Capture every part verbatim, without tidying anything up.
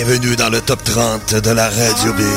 Bienvenue dans le top trente de la Radio Biz.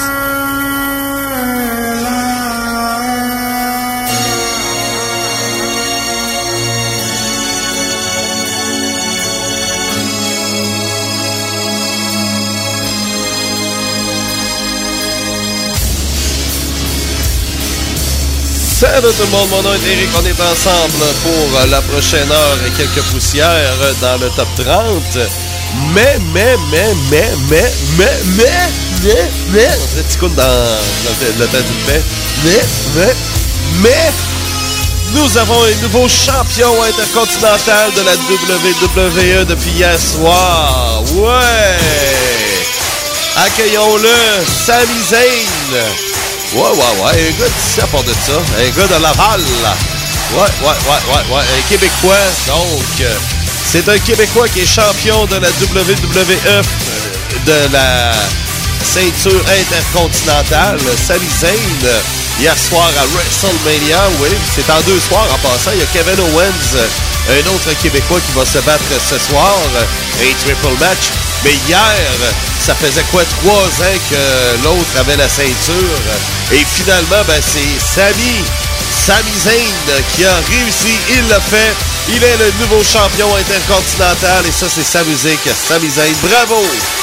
Salut tout le monde, mon nom est Eric, on est ensemble pour la prochaine heure et quelques poussières dans le top trente. Mais, mais, mais, mais, mais, mais, mais, mais, mais, on dirait petit coup dans le, le temps du fait. Mais, mais, mais, nous avons un nouveau champion intercontinental de la W W E depuis hier soir. Ouais! Accueillons-le, Sami Zayn. Ouais, ouais, ouais, un gars d'ici à part de ça, un gars de Laval. Ouais, ouais, ouais, ouais, ouais, un Québécois, donc... C'est un Québécois qui est champion de la W W E de la ceinture intercontinentale, Sami Zayn, hier soir à WrestleMania. Oui, c'est en deux soirs en passant. Il y a Kevin Owens, un autre Québécois qui va se battre ce soir, un triple match. Mais hier, ça faisait quoi, trois ans que l'autre avait la ceinture. Et finalement, ben, c'est Sami, Sami Zayn qui a réussi. Il l'a fait. Il est le nouveau champion intercontinental et ça, c'est sa musique. Sami Zayn, bravo!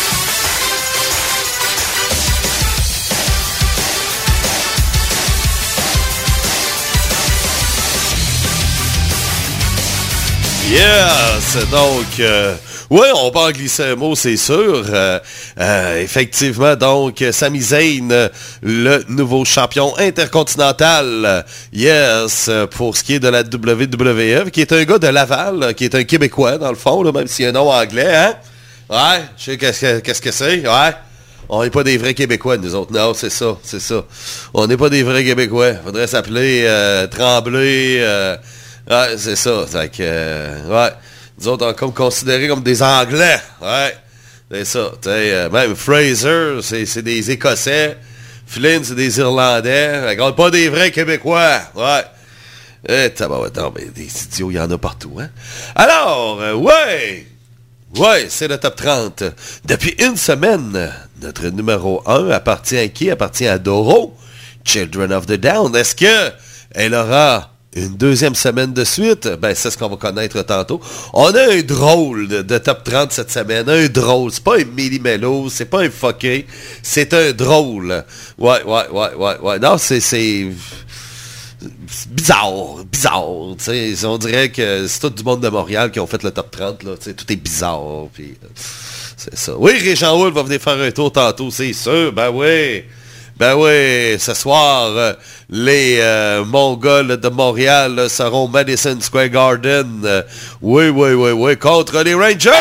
Yes! Donc, euh, oui, on va en glisser un mot, c'est sûr. Euh, euh, effectivement, donc, Sami Zayn, le nouveau champion intercontinental. Yes, pour ce qui est de la W W E, qui est un gars de Laval, qui est un Québécois, dans le fond, là, même s'il y a un nom anglais, hein? Ouais, je sais qu'est-ce que, qu'est-ce que c'est, ouais. On n'est pas des vrais Québécois, nous autres. Non, c'est ça, c'est ça. On n'est pas des vrais Québécois. Faudrait s'appeler euh, Tremblay. Euh, ouais, c'est ça. Fait que, euh, ouais. Nous autres, on est comme considérés comme des Anglais. Ouais. C'est ça. Tu sais, euh, même Fraser, c'est, c'est des Écossais. Flynn, c'est des Irlandais. Fait qu'on n'est pas des vrais Québécois. Ouais. Eh, tabarouette, non, mais des idiots, il y en a partout, hein. Alors, euh, ouais. Ouais, c'est le top trente. Depuis une semaine, notre numéro un appartient à qui? Appartient à Doro, Children of the Down. Est-ce que elle aura une deuxième semaine de suite? Ben, c'est ce qu'on va connaître tantôt. On a un drôle de, de top trente cette semaine. Un drôle. C'est pas un millimélo, c'est pas un fucké. C'est un drôle. Ouais, ouais, ouais, ouais, ouais. Non, c'est... c'est... bizarre, bizarre, tu sais, on dirait que c'est tout du monde de Montréal qui ont fait le top trente, là, tu sais, tout est bizarre, puis c'est ça. Oui, Régent Wood va venir faire un tour tantôt, c'est sûr, ben oui, ben oui, ce soir, euh, les euh, Mongols de Montréal là, seront au Madison Square Garden, euh, oui, oui, oui, oui, contre les Rangers!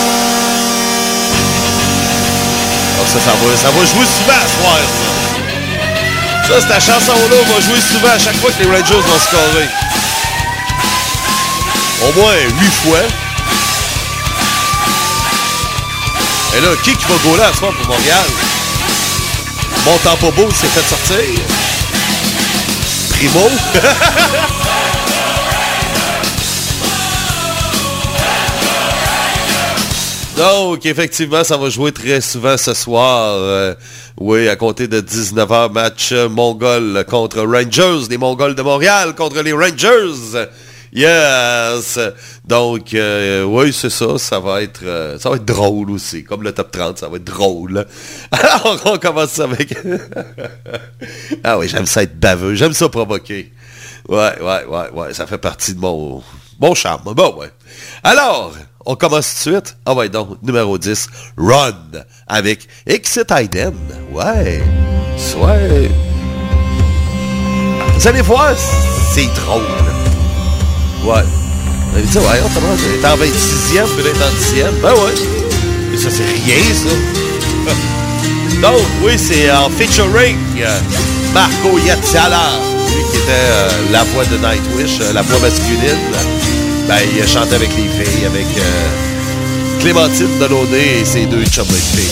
Alors ça, ça va, ça va jouer souvent ce soir, ça. Ça, cette chanson-là, on va jouer souvent à chaque fois que les Rangers vont scorer. Au moins huit fois. Et là, qui qui va gauler à ce soir pour Montréal? Montempobo s'est fait sortir. Primo. Donc, effectivement, ça va jouer très souvent ce soir. Euh, oui, à compter de dix-neuf heures, match euh, Mongol contre Rangers. Les Mongols de Montréal contre les Rangers. Yes! Donc, euh, oui, c'est ça. Ça va être euh, ça va être drôle aussi. Comme le top trente, ça va être drôle. Alors, on commence avec... ah oui, j'aime ça être baveux. J'aime ça provoquer. Ouais, ouais, ouais, ouais. Ça fait partie de mon, mon charme. Bon, ouais. Alors... on commence tout de suite. Ah ouais, donc, numéro dix, Run, avec Exit Iden. Ouais. Ouais. Vous allez voir, c'est drôle. Ouais. Vous avez dit, ouais, on commence, elle est en vingt-sixième, puis elle est en dixième. Ben ouais. Mais ça, c'est rien, ça. Donc, oui, c'est en featuring Marco Yattiala, lui qui était euh, la voix de Nightwish, euh, la voix masculine. Ben, il a chanté avec les filles, avec euh, Clémentine Delaunay et ses deux chums de filles.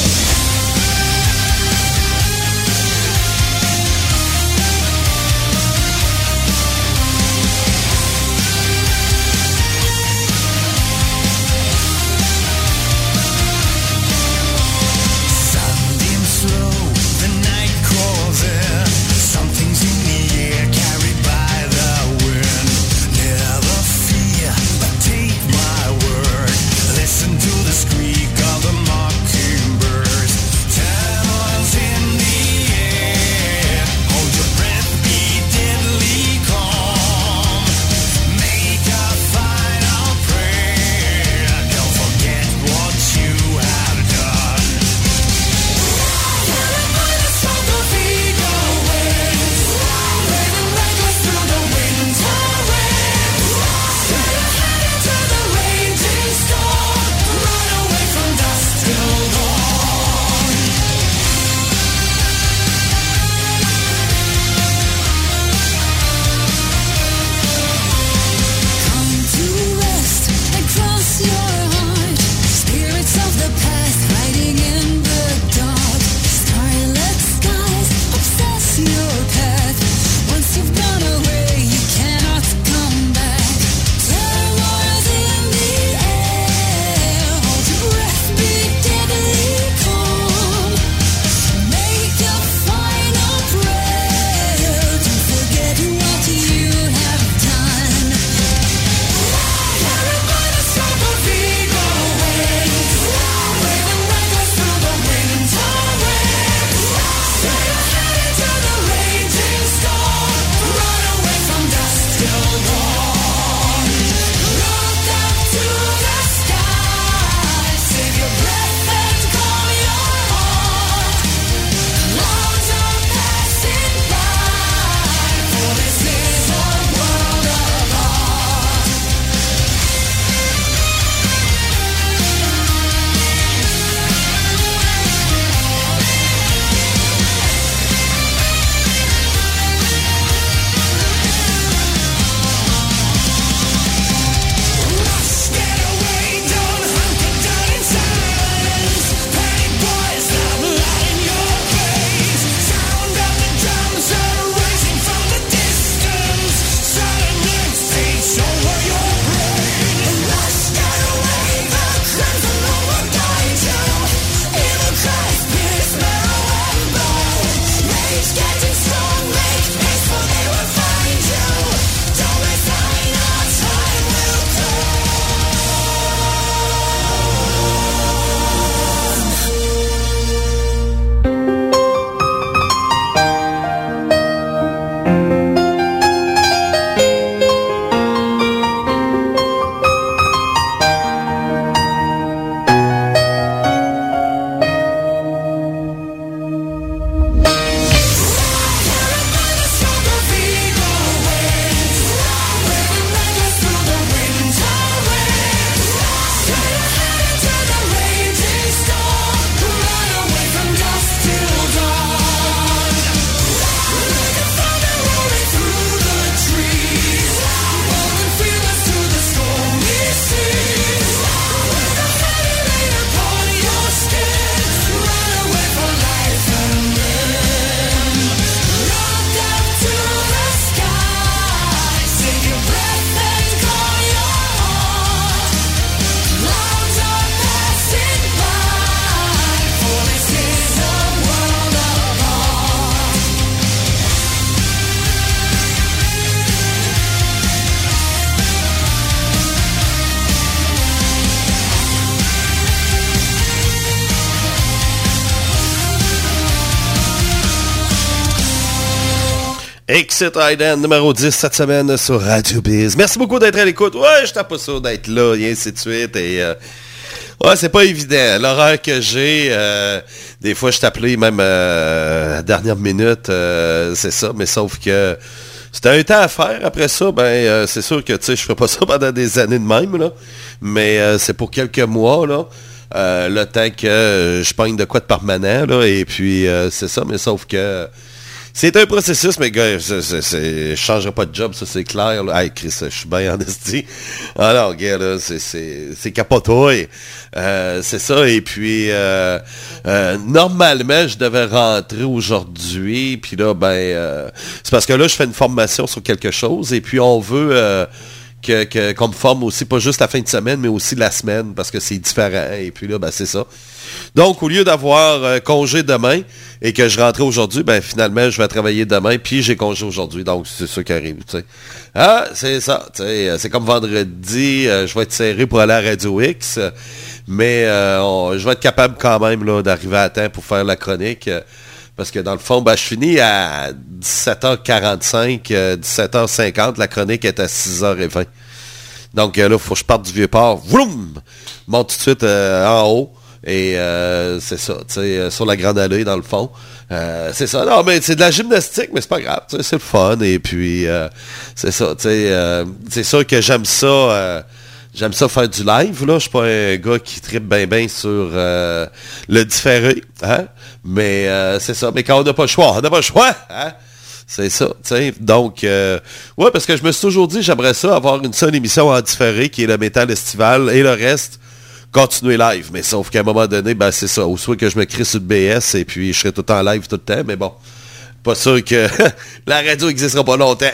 Exit Iden, numéro dix cette semaine sur Radio Biz. Merci beaucoup d'être à l'écoute. Ouais, je t'ai pas sûr d'être là, et ainsi de suite. Et euh, ouais, c'est pas évident. L'horaire que j'ai, euh, des fois je t'appelais même euh, à la dernière minute, euh, c'est ça, mais sauf que c'était un temps à faire. Après ça, ben euh, c'est sûr que tu sais, je ferai pas ça pendant des années de même, là. Mais euh, c'est pour quelques mois, là. Euh, le temps que euh, je pogne de quoi de permanent, là. Et puis euh, c'est ça, mais sauf que c'est un processus, mais gars, c'est, c'est, c'est, je changerai pas de job, ça c'est clair. Là. Hey Chris, je suis bien en esti. Alors, gars, là, c'est, c'est, c'est capotouille. Euh, c'est ça, et puis euh, euh, normalement, je devais rentrer aujourd'hui, puis là, ben, euh, c'est parce que là, je fais une formation sur quelque chose, et puis on veut euh, que, que, qu'on me forme aussi, pas juste la fin de semaine, mais aussi la semaine, parce que c'est différent, et puis là, ben, c'est ça. Donc, au lieu d'avoir euh, congé demain et que je rentrais aujourd'hui, ben finalement, je vais travailler demain, puis j'ai congé aujourd'hui. Donc, c'est ça qui arrive, tu sais. Ah, c'est ça, tu sais. C'est comme vendredi, euh, je vais être serré pour aller à Radio X, mais euh, on, je vais être capable quand même là d'arriver à temps pour faire la chronique. Euh, parce que dans le fond, ben, je finis à dix-sept heures quarante-cinq, euh, dix-sept heures cinquante, la chronique est à six heures vingt. Donc euh, là, il faut que je parte du Vieux-Port, vroom, monte tout de suite euh, en haut. Et euh, c'est ça, tu sais, euh, sur la Grande Allée, dans le fond. Euh, c'est ça. Non, mais c'est de la gymnastique, mais c'est pas grave, tu sais, c'est le fun. Et puis, euh, c'est ça, tu sais, euh, c'est sûr que j'aime ça, euh, j'aime ça faire du live, là. Je suis pas un gars qui tripe bien bien sur euh, le différé, hein. Mais euh, c'est ça. Mais quand on n'a pas le choix, on n'a pas le choix, hein. C'est ça, tu sais. Donc, euh, ouais, parce que je me suis toujours dit, j'aimerais ça avoir une seule émission en différé qui est le métal estival et le reste continuer live, mais sauf qu'à un moment donné, ben c'est ça. Ou soit que je me crée sur le B S et puis je serai tout le temps en live tout le temps, mais bon. Pas sûr que la radio n'existera pas longtemps.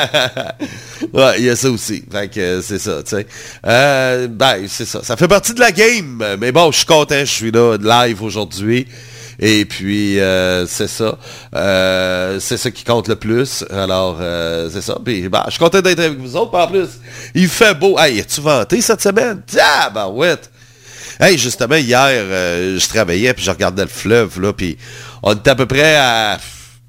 Ouais, il y a ça aussi. Fait que c'est ça, tu sais. Euh, ben, c'est ça. Ça fait partie de la game. Mais bon, je suis content, je suis là live aujourd'hui. Et puis, euh, c'est ça. Euh, c'est ça qui compte le plus. Alors, euh, c'est ça. Puis, ben, je suis content d'être avec vous autres. Puis en plus, il fait beau. Hey, as-tu vanté cette semaine? Ah, ben, ouais. Hey, justement, hier, euh, je travaillais, puis je regardais le fleuve, là, puis on était à peu près à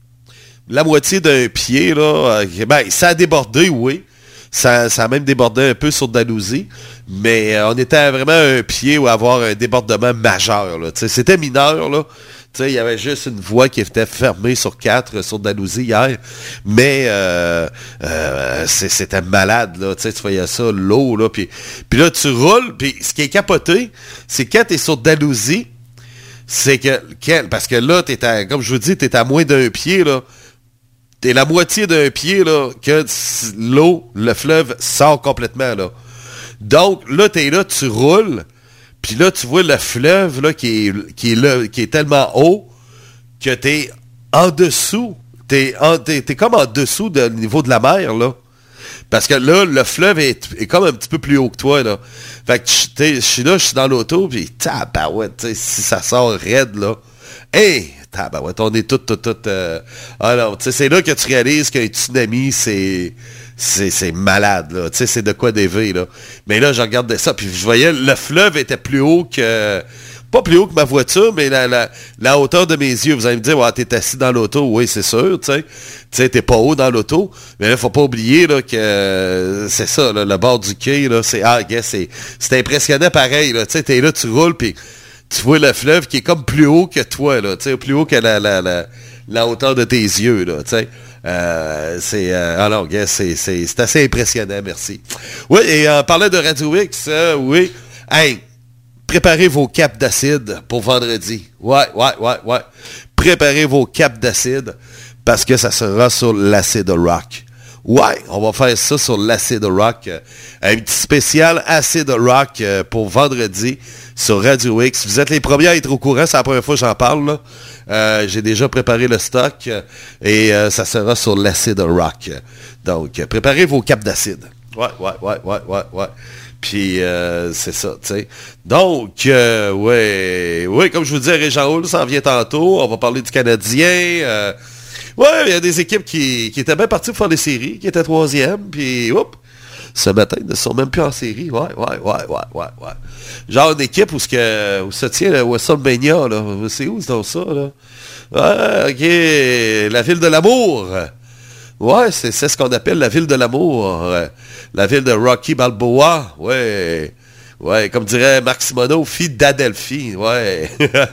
la moitié d'un pied, là. Ben, ça a débordé, oui. Ça, ça a même débordé un peu sur Dalhousie, mais euh, on était à vraiment un pied où avoir un débordement majeur, là. Tu sais, c'était mineur, là. Tu sais, il y avait juste une voie qui était fermée sur quatre sur Dalhousie hier, mais euh, euh, c'est, c'était malade, là. Tu sais, tu voyais ça, l'eau, là, puis puis là, tu roules, puis ce qui est capoté, c'est quand t'es sur Dalhousie, c'est que, quel, parce que là, t'es à, comme je vous dis, t'es à moins d'un pied, là. T'es la moitié d'un pied, là, que l'eau, le fleuve sort complètement, là. Donc, là, t'es là, tu roules, puis là, tu vois le fleuve, là, qui est, qui est là, qui est tellement haut que t'es en dessous. T'es, en, t'es, t'es comme en dessous du niveau de la mer, là. Parce que là, le fleuve est, est comme un petit peu plus haut que toi, là. Fait que je suis là, je suis dans l'auto, puis tabarouette, tu sais, si ça sort raide, là. Hey! Tabarouette, on est tout, tout, tout... Euh... Ah non, tu sais, c'est là que tu réalises qu'un tsunami, c'est... C'est, c'est malade, là. Tu sais, c'est de quoi d'élever, là. Mais là, je regardais ça, puis je voyais, le fleuve était plus haut que... Pas plus haut que ma voiture, mais la, la, la hauteur de mes yeux. Vous allez me dire, ouais, t'es assis dans l'auto. Oui, c'est sûr, tu sais. Tu sais, t'es pas haut dans l'auto. Mais là, faut pas oublier, là, que euh, c'est ça, là, le bord du quai, là, c'est... Ah, gars, c'est... C'est impressionnant pareil, là. Tu sais, t'es là, tu roules, puis tu vois le fleuve qui est comme plus haut que toi, là. Tu sais, plus haut que la, la, la, la hauteur de tes yeux, là, tu sais. Euh, c'est euh, alors gars, c'est, c'est, c'est assez impressionnant, merci. Oui, et en parlant de Radio X, euh, oui, hey, préparez vos capes d'acide pour vendredi. Ouais, ouais, ouais, ouais. Préparez vos capes d'acide parce que ça sera sur l'acide rock. Ouais, on va faire ça sur l'acide rock. Un petit spécial acide rock pour vendredi sur Radio X. Vous êtes les premiers à être au courant, c'est la première fois que j'en parle, là. Euh, j'ai déjà préparé le stock et euh, ça sera sur l'acide rock. Donc, préparez vos capes d'acide. Ouais, ouais, ouais, ouais, ouais, ouais. Puis, euh, c'est ça, tu sais. Donc, euh, ouais, ouais, comme je vous disais, Régent Hull s'en vient tantôt. On va parler du Canadien. Euh, ouais, il y a des équipes qui, qui étaient bien parties pour faire des séries, qui étaient troisième, puis, oups, ce matin, ils ne sont même plus en série. Ouais, ouais, ouais, ouais, ouais, ouais. Genre une équipe où, ce que, où se tient le WrestleMania, là. C'est où, c'est dans ça, là? Ouais, OK, la ville de l'amour. Ouais, c'est, c'est ce qu'on appelle la ville de l'amour. Euh, la ville de Rocky Balboa. Ouais. Ouais, comme dirait Marc Simoneau, fille d'Adelphi. Ouais.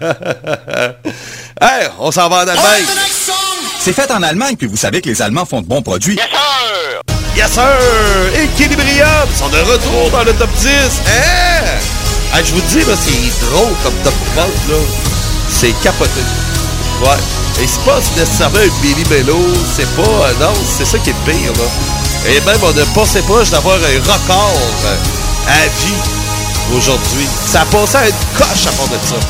Hey, on s'en va en Allemagne. C'est fait en Allemagne, puis vous savez que les Allemands font de bons produits. Yes, sir! Yes, sir! Equilibrium sont de retour dans le top dix. Hein? Hey, je vous dis, là, c'est drôle comme top trente, là. C'est capoté. Ouais. Et c'est pas nécessairement un Billy Mello. C'est pas... Euh, non, c'est ça qui est le pire, là. Et même, on ne pensait pas d'avoir un record euh, à vie aujourd'hui. Ça a passé à une coche à part de ça.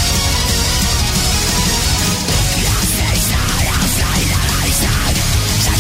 Outside, outside, outside.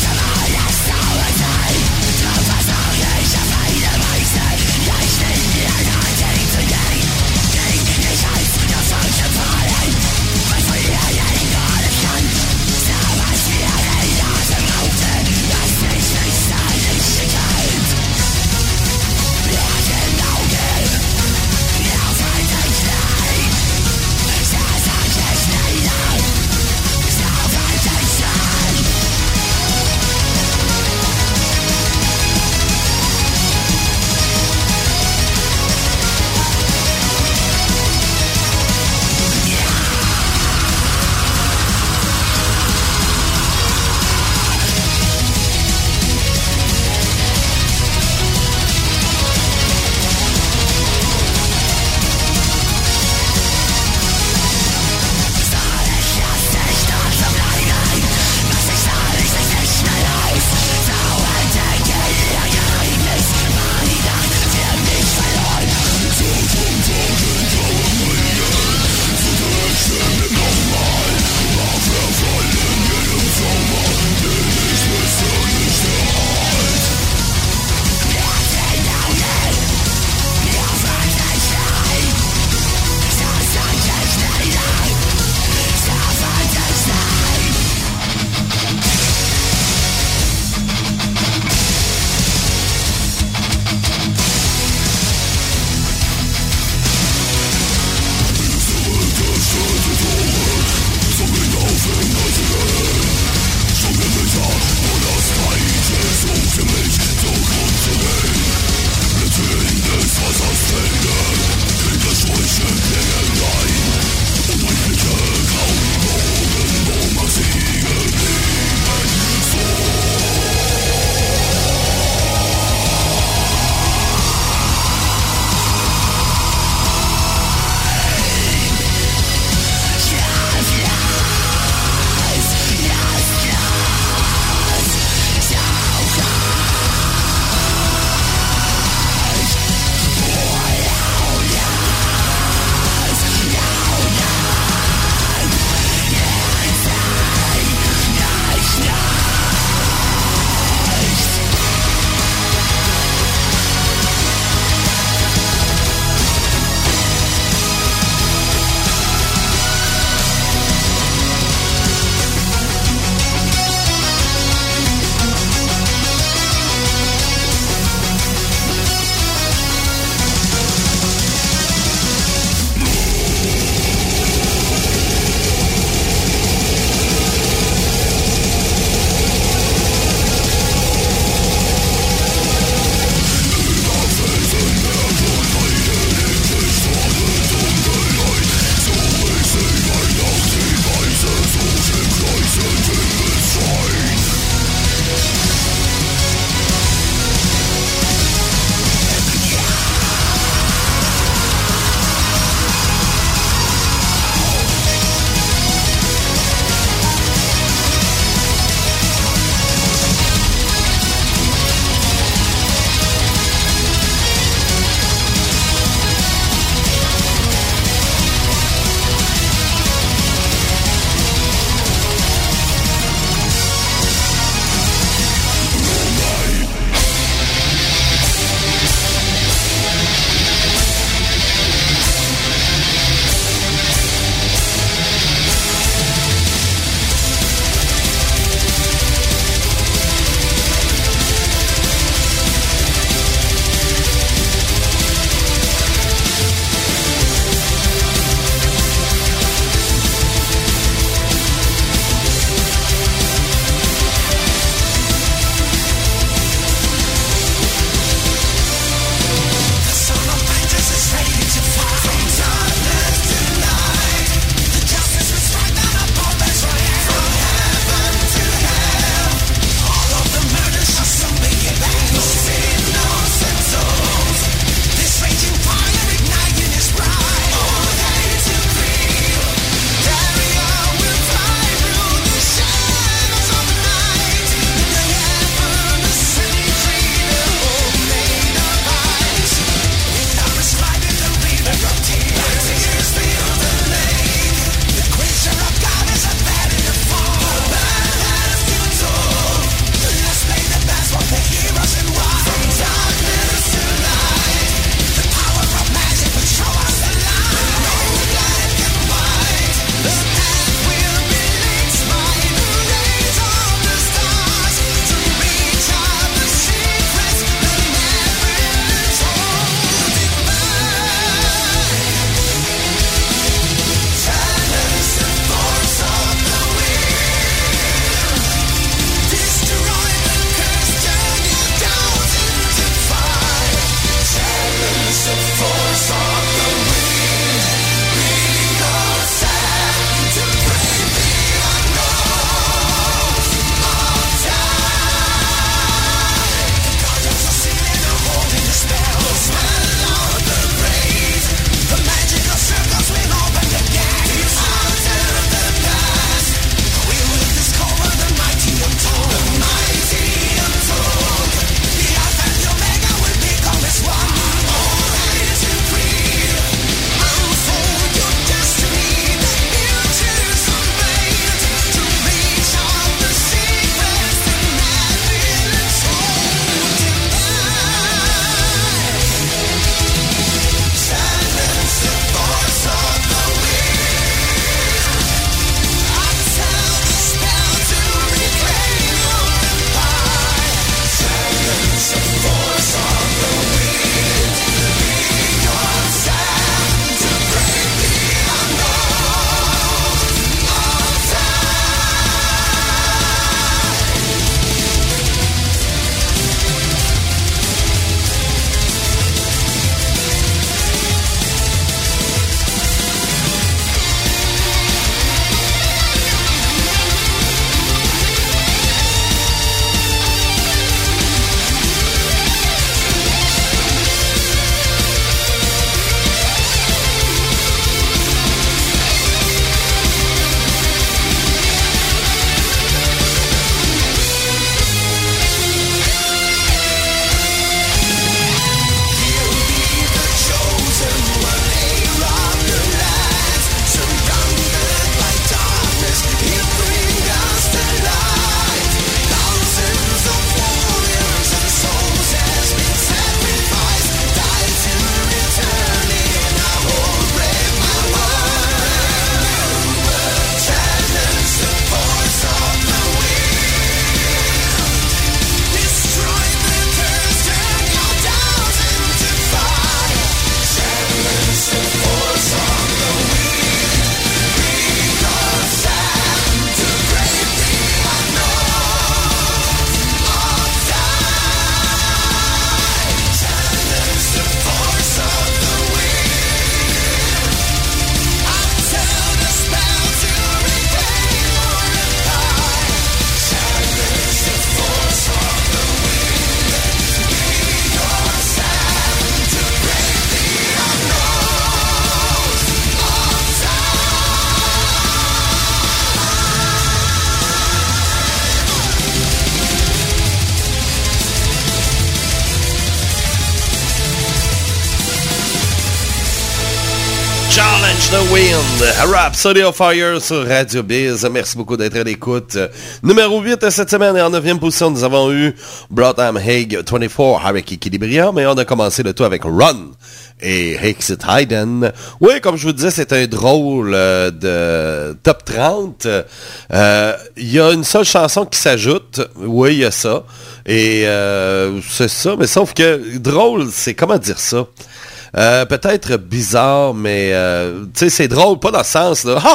Challenge the Wind, Rhapsody of Fire sur Radio Biz. Merci beaucoup d'être à l'écoute. Numéro huit cette semaine et en neuvième position, nous avons eu Bloodham Hague vingt-quatre avec Equilibria, mais on a commencé le tout avec Run et Exit Hayden. Oui, comme je vous disais, c'est un drôle euh, de top trente. Il euh, y a une seule chanson qui s'ajoute. Oui, il y a ça. Et euh, c'est ça, mais sauf que drôle, c'est comment dire ça? Euh, peut-être bizarre, mais euh, tu sais, c'est drôle, pas dans le sens là.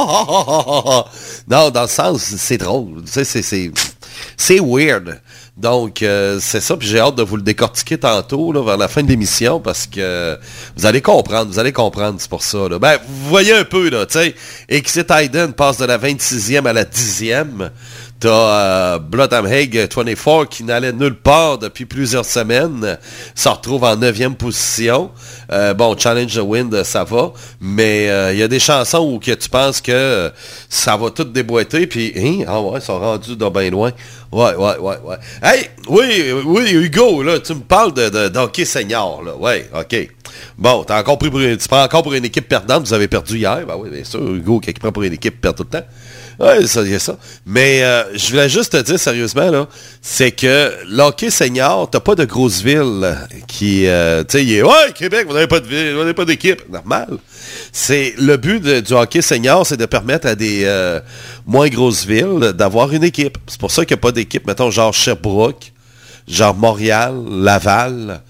Non, dans le sens, c'est drôle. Tu sais, c'est, c'est, c'est weird. Donc, euh, c'est ça, puis j'ai hâte de vous le décortiquer tantôt, là, vers la fin de l'émission, parce que vous allez comprendre, vous allez comprendre, c'est pour ça, là. Ben, vous voyez un peu, là, tu sais, Exit Hayden passe de la vingt-sixième à la dixième. T'as euh, Bloodham Hague vingt-quatre qui n'allait nulle part depuis plusieurs semaines, se retrouve en neuvième position. Euh, bon, Challenge the Wind, ça va, mais il euh, y a des chansons où que tu penses que euh, ça va tout déboîter, puis hein, ah ouais, ils sont rendus de bien loin. Ouais, ouais, ouais, ouais. Hey, oui, oui, Hugo, là, tu me parles de, de, d'hockey senior, là. Ouais, OK. Bon, t'as encore pris pour une, tu prends encore pour une équipe perdante, vous avez perdu hier. Ben oui, bien sûr, Hugo, qui prend pour une équipe perd tout le temps. Ouais, ça, il y a ça. Mais euh, je voulais juste te dire sérieusement, là, c'est que l'hockey senior, t'as pas de grosse ville qui, euh, tu sais, il est, ouais, Québec, vous n'avez pas de ville, vous n'avez pas d'équipe. Normal. C'est, le but de, du hockey senior, c'est de permettre à des euh, moins grosses villes d'avoir une équipe. C'est pour ça qu'il n'y a pas d'équipe, mettons, genre Sherbrooke, genre Montréal, Laval,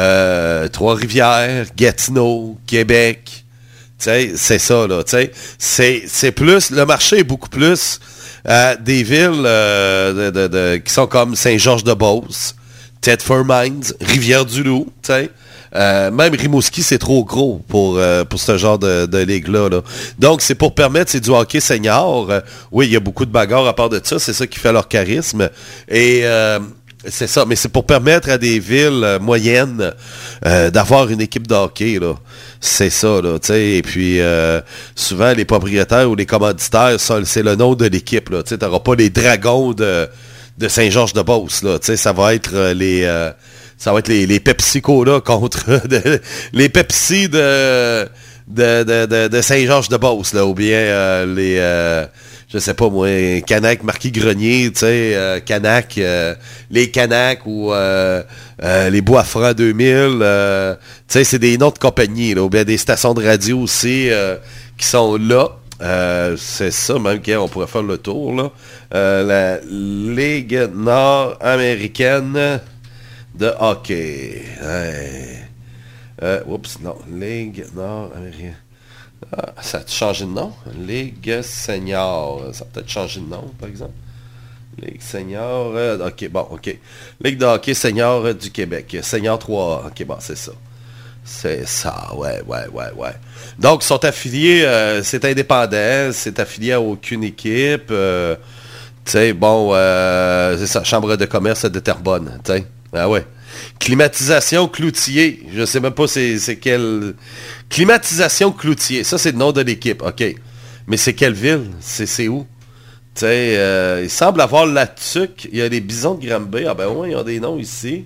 euh, Trois-Rivières, Gatineau, Québec. Tu sais, c'est ça, là, tu sais. C'est, c'est plus, le marché est beaucoup plus euh, des villes euh, de, de, de, qui sont comme Saint-Georges-de-Beauce, Thetford Mines, Rivière-du-Loup, tu sais. Euh, même Rimouski, c'est trop gros pour, euh, pour ce genre de, de ligue-là, là. Donc, c'est pour permettre, c'est du hockey senior. Euh, oui, il y a beaucoup de bagarres à part de ça, c'est ça qui fait leur charisme. Et... Euh, c'est ça, mais c'est pour permettre à des villes euh, moyennes euh, d'avoir une équipe de hockey, là. C'est ça, là, tu sais. Et puis, euh, souvent, les propriétaires ou les commanditaires, ça, c'est le nom de l'équipe, là. Tu sais, t'auras pas les Dragons de, de Saint-Georges-de-Beauce, là. Tu sais, ça va être euh, les... Euh, ça va être les, les Pepsi-Cola contre... de, les Pepsi de, de, de, de, de Saint-Georges-de-Beauce, là. Ou bien euh, les... Euh, je sais pas moi, Canac, Marquis Grenier, tu sais, euh, Canac, euh, les Canac ou euh, euh, les Bois-Francs deux mille, euh, tu sais, c'est des noms de compagnie, là, ou bien des stations de radio aussi euh, qui sont là. Euh, c'est ça, même qu'on pourrait faire le tour, là. Euh, la Ligue nord-américaine de hockey. Ouais. Euh, oups, non, Ligue nord-américaine. Ah, ça a changé de nom? Ligue senior. Ça a peut-être changé de nom, par exemple. Ligue senior. Euh, OK, bon, OK. Ligue de hockey senior euh, du Québec. Senior trois A. OK, bon, c'est ça. C'est ça, ouais, ouais, ouais, ouais. Donc, ils sont affiliés, euh, c'est indépendant, c'est affilié à aucune équipe. Euh, tu sais, bon, euh, c'est ça, Chambre de commerce de Terrebonne, tu sais. Ah ouais. Climatisation Cloutier. Je sais même pas c'est, c'est quelle... Climatisation Cloutier. Ça, c'est le nom de l'équipe. OK. Mais c'est quelle ville? C'est, c'est où? Tu sais, euh, il semble avoir la Tuque. Il y a les Bisons de Granby. Ah ben ouais, il y a des noms ici.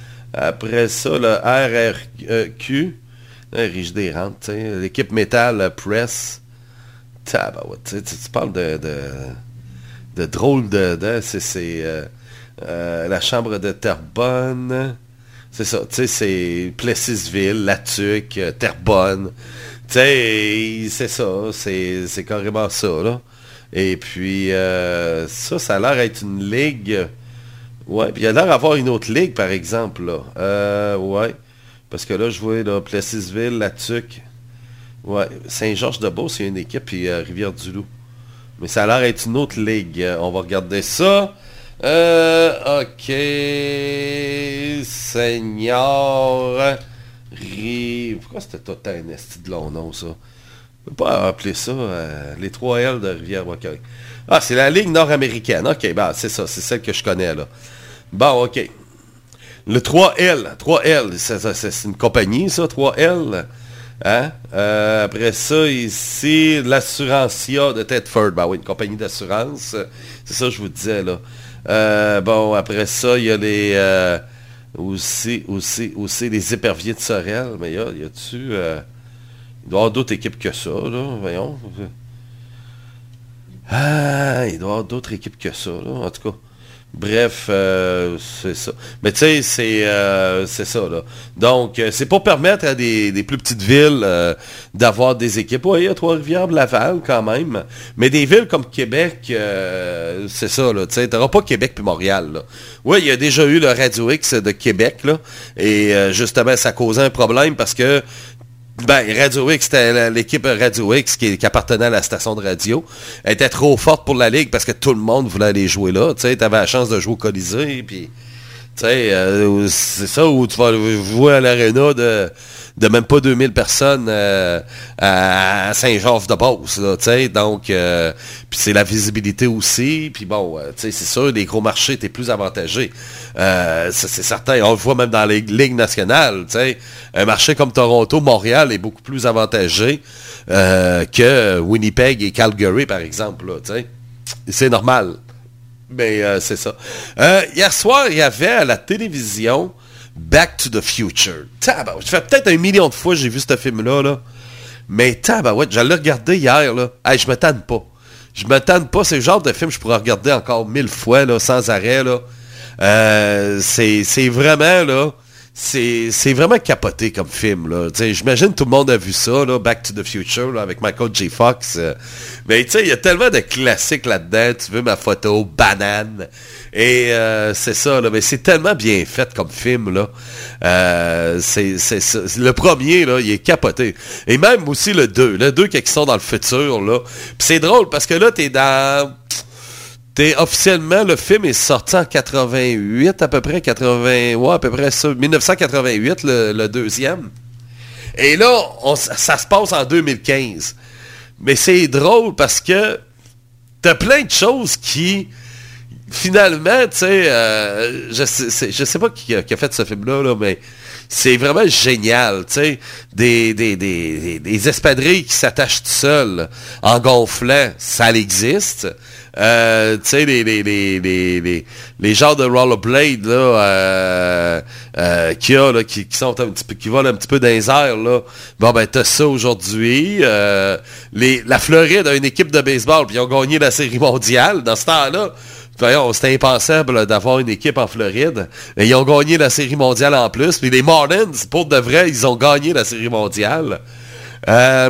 Après ça, le R R Q. Riche des Rentes, tu sais. L'équipe Metal Press. Ah ben ouais, tu, tu parles de... de, de drôle de... de c'est... c'est euh, euh, la Chambre de Terrebonne... C'est ça, tu sais, c'est Plessisville, La Tuque, euh, Terrebonne. Tu sais, c'est ça, c'est, c'est carrément ça, là. Et puis, euh, ça, ça a l'air d'être une ligue. Ouais, puis il y a l'air d'avoir une autre ligue, par exemple, là. Euh, ouais. Parce que là, je vois, là, Plessisville, La Tuque. Ouais, Saint-Georges-de-Beauce, c'est une équipe, puis euh, Rivière-du-Loup. Mais ça a l'air d'être une autre ligue. On va regarder ça. Euh, ok, Seigneur, Rive... Pourquoi c'était tout un esti de long nom, ça? On peut pas appeler ça euh, les trois L de Rivière-Bois-Correct. Ah, c'est la Ligue nord-américaine. Ok, bah c'est ça, c'est celle que je connais, là. Bon, ok. Le trois L, trois L, c'est, c'est, c'est une compagnie, ça, trois L. Hein? Euh, après ça, ici, l'Assurancia de Thetford. Ben oui, une compagnie d'assurance. C'est ça que je vous disais, là. Euh, bon, après ça, il y a les... Euh, aussi, aussi, aussi les éperviers de Sorel. Mais y a, y a-tu... Euh, Il doit y avoir d'autres équipes que ça, là. Voyons. Ah, il doit y avoir d'autres équipes que ça, là. En tout cas. Bref, euh, c'est ça. Mais tu sais, c'est euh, c'est ça, là. Donc, euh, c'est pour permettre à des, des plus petites villes euh, d'avoir des équipes. Oui, il y a Trois-Rivières, Laval, quand même. Mais des villes comme Québec, euh, c'est ça, là. Tu sais, t'auras pas Québec puis Montréal, là. Oui, il y a déjà eu le Radio X de Québec, là. Et euh, justement, ça causait un problème parce que ben, Radio X, c'était l'équipe Radio X qui, qui appartenait à la station de radio. Elle était trop forte pour la Ligue parce que tout le monde voulait aller jouer là. Tu sais, t'avais la chance de jouer au Colisée, puis tu sais, euh, c'est ça où tu vas jouer à l'aréna de, de même pas deux mille personnes euh, à Saint-Georges-de-Beauce, là, tu sais. Donc, euh, puis c'est la visibilité aussi. Puis bon, euh, tu sais, c'est sûr, les gros marchés, t'es plus avantagé. Euh, c'est, c'est certain. On le voit même dans les ligues nationales, tu sais. Un marché comme Toronto, Montréal est beaucoup plus avantagé euh, que Winnipeg et Calgary, par exemple, là, tu sais. C'est normal. Mais euh, c'est ça. Euh, hier soir, il y avait à la télévision Back to the Future. Tabarouette. Ça fait peut-être un million de fois que j'ai vu ce film-là, là. Mais tabarouette, j'allais le regarder hier, là. Hey, je me tanne pas. Je me tanne pas. C'est le genre de film que je pourrais regarder encore mille fois, là, sans arrêt, là. Euh, c'est, c'est vraiment, là... C'est, c'est vraiment capoté comme film, là. T'sais, j'imagine tout le monde a vu ça, là, Back to the Future, là, avec Michael J. Fox. Euh. Mais tu sais, il y a tellement de classiques là-dedans. Tu veux ma photo, banane. Et euh, c'est ça, là. Mais c'est tellement bien fait comme film, là. Euh, c'est, c'est, c'est, le premier, là, il est capoté. Et même aussi le deux. Le deux, qui sont dans le futur, là. Puis c'est drôle, parce que là, t'es dans... T'es officiellement, le film est sorti en quatre-vingt-huit, à peu près, quatre-vingts, ouais, à peu près ça, dix-neuf cent quatre-vingt-huit, le, le deuxième. Et là, on, ça se passe en deux mille quinze. Mais c'est drôle parce que t'as plein de choses qui, finalement, tu sais, euh, je sais, je sais pas qui a, qui a fait ce film-là, là, mais c'est vraiment génial, tu sais, des, des, des, des, des espadrilles qui s'attachent tout seuls en gonflant, ça existe. Euh, tu sais, les, les, les, les, les, les genres de rollerblades, là, euh, euh, qu'il y a, là, qui, qui sont un petit peu, qui volent un petit peu dans les airs, là. Bon, ben, t'as ça aujourd'hui. Euh, les, la Floride a une équipe de baseball, puis ils ont gagné la Série mondiale. Dans ce temps-là, voyons, c'était impensable d'avoir une équipe en Floride. Et ils ont gagné la Série mondiale en plus. Puis les Marlins, pour de vrai, ils ont gagné la Série mondiale. Euh,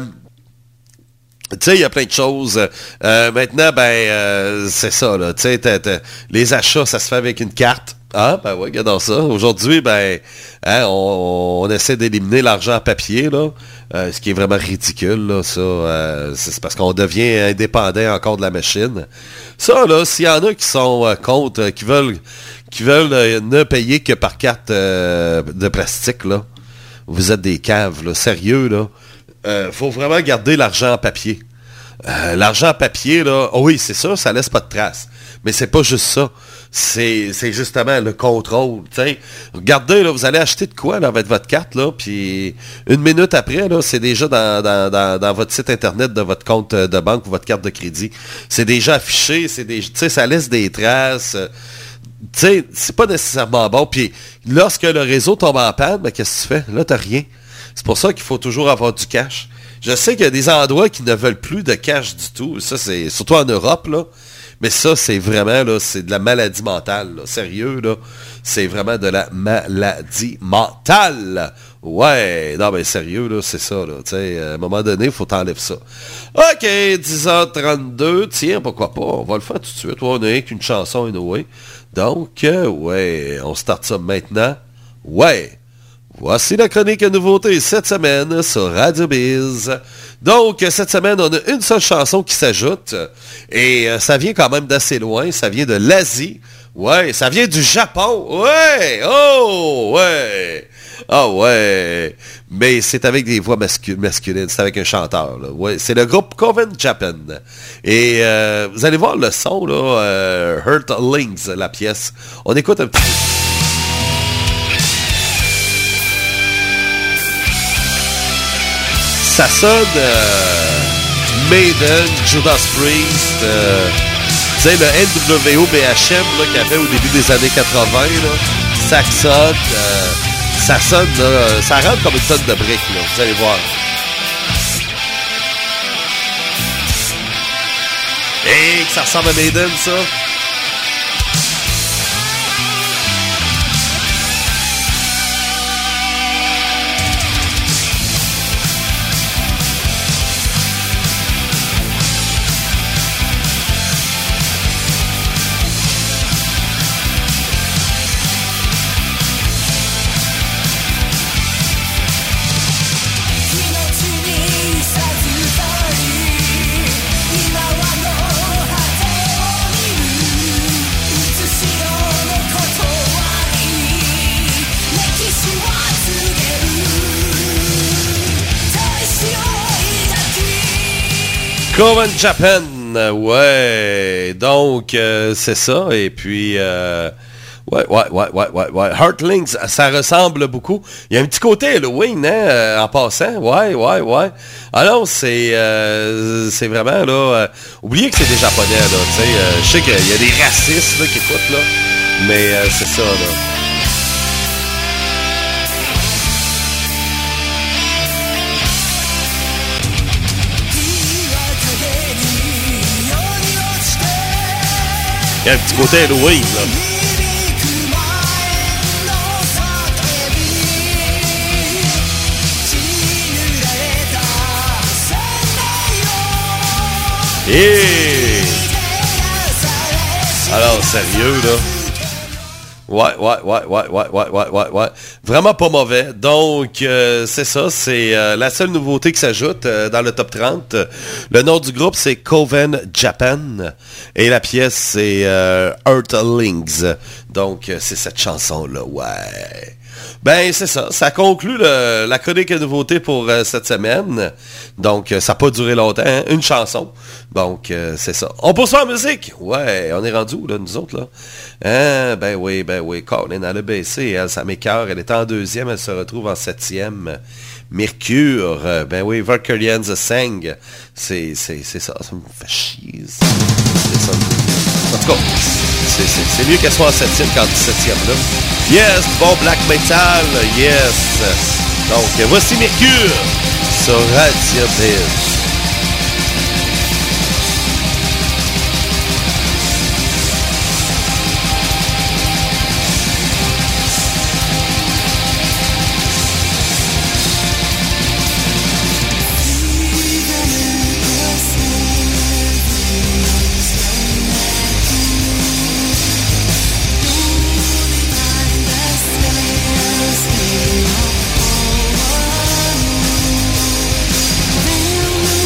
tu sais, il y a plein de choses. Euh, maintenant, ben, euh, c'est ça, là. Tu sais, t'as, t'as, les achats, ça se fait avec une carte. Ah, ben ouais, regardons ça. Aujourd'hui, ben, hein, on, on essaie d'éliminer l'argent en papier, là. Euh, ce qui est vraiment ridicule, là, ça. Euh, c'est parce qu'on devient indépendant encore de la machine. Ça, là, s'il y en a qui sont euh, contre, euh, qui veulent qui veulent euh, ne payer que par carte euh, de plastique, là, vous êtes des caves, là. Sérieux, là. Euh, faut vraiment garder l'argent en papier. Euh, l'argent en papier, là, oh oui, c'est ça, ça laisse pas de traces. Mais c'est pas juste ça. C'est, c'est justement le contrôle, tu sais. Regardez, là, vous allez acheter de quoi, là, avec votre carte, là, puis une minute après, là, c'est déjà dans, dans, dans, dans votre site Internet de votre compte de banque ou votre carte de crédit. C'est déjà affiché, c'est des, tu sais, ça laisse des traces. Tu sais, c'est pas nécessairement bon. Puis lorsque le réseau tombe en panne, ben, qu'est-ce que tu fais? Là, t'as rien. C'est pour ça qu'il faut toujours avoir du cash. Je sais qu'il y a des endroits qui ne veulent plus de cash du tout. Ça, c'est surtout en Europe, là. Mais ça, c'est vraiment, là, c'est de la maladie mentale, là. Sérieux, là. C'est vraiment de la maladie mentale. Ouais. Non, mais sérieux, là, c'est ça, là. Tu sais, à un moment donné, il faut t'enlèver ça. OK, dix heures trente-deux. Tiens, pourquoi pas? On va le faire tout de suite. Ouais, on n'a rien qu'une chanson, anyway. Donc, euh, ouais, on start ça maintenant. Ouais. Voici la chronique nouveauté cette semaine sur Radio Biz. Donc, cette semaine, on a une seule chanson qui s'ajoute. Et euh, ça vient quand même d'assez loin. Ça vient de l'Asie. Ouais, ça vient du Japon. Ouais, oh, ouais. Ah oh, ouais. Mais c'est avec des voix mascu- masculines. C'est avec un chanteur. Là. Ouais, c'est le groupe Coven Japan. Et euh, vous allez voir le son, là, euh, Hurtlings, la pièce. On écoute un petit peu. Ça sonne euh, Maiden, Judas Priest, euh, tu sais, le N W O B H M là, qu'il y avait au début des années quatre-vingts, là, ça sonne, euh, ça sonne, là, ça rentre comme une tonne de briques, là, vous allez voir. ça ressemble à Maiden, ça. Coven Japan, ouais, donc euh, c'est ça, et puis, euh, ouais, ouais, ouais, ouais, ouais, ouais, Heartlings, ça ressemble beaucoup, il y a un petit côté Halloween, hein, euh, en passant, ouais, ouais, ouais, ah non, c'est, euh, c'est vraiment, là, euh, oubliez que c'est des Japonais, là, tu sais, euh, je sais qu'il y a des racistes, là, qui écoutent, là, mais euh, c'est ça, là. Il y a un petit côté Halloween, là. Et... alors, sérieux, là. Ouais, ouais, ouais, ouais, ouais, ouais, ouais, ouais, ouais. Vraiment pas mauvais. Donc, euh, c'est ça, c'est euh, la seule nouveauté qui s'ajoute euh, dans le top trente. Le nom du groupe, c'est Coven Japan. Et la pièce, c'est euh, Heartlings. Donc, euh, c'est cette chanson-là, ouais. Ben, c'est ça. Ça conclut le, la chronique de nouveautés pour euh, cette semaine. Donc, euh, ça n'a pas duré longtemps. Hein? Une chanson. Donc, euh, c'est ça. On poursuit en musique. Ouais, on est rendu où, là, nous autres, là? Hein? Ben oui, ben oui. Colin, elle a baissé. Elle, ça m'écœure. Elle est en deuxième. Elle se retrouve en septième. Mercure. Euh, ben oui, Valkyrians Sang. C'est, c'est, c'est ça. Ça me fait chier. C'est ça. En tout cas, c'est, c'est, c'est mieux qu'elle soit en septième qu'en dix-septième, là. Yes, bon black metal, yes. Donc, voici Mercure sur Radio Biz. Thank you.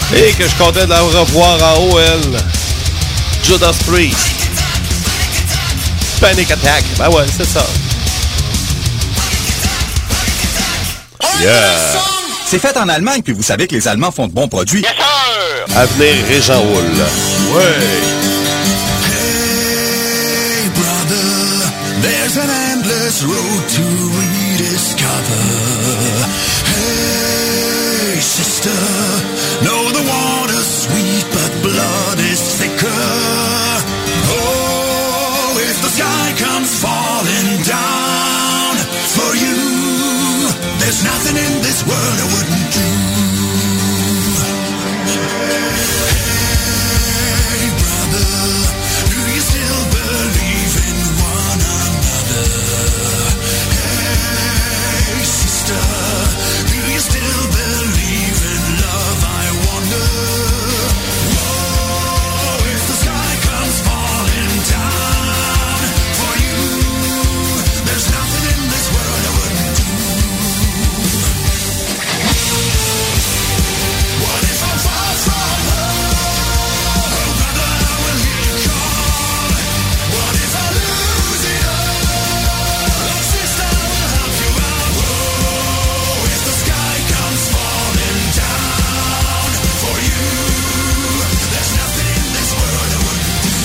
Et que je comptais de la revoir en O L. Judas Priest. Panic Attack. Ben ouais, c'est ça. Yeah. C'est fait en Allemagne, puis vous savez que les Allemands font de bons produits. Yes, sir! Avenir Régent Houle. Ouais. Hey, brother, there's an endless road to rediscover. Hey, sister, know the water's sweet, but blood is thicker. Oh, if the sky comes falling down for you, there's nothing in this world I wouldn't do. Hey, brother, do you still believe in one another? Hey, sister, do you still believe in love, I wonder? Whoa, if the sky comes falling down for you, there's nothing in this world I wouldn't do. What if I'm far from home? Oh, brother, I will hear you call. What if I lose it all? Oh, sister, I will help you out. Whoa, if the sky comes falling down for you, there's nothing in this world I wouldn't do.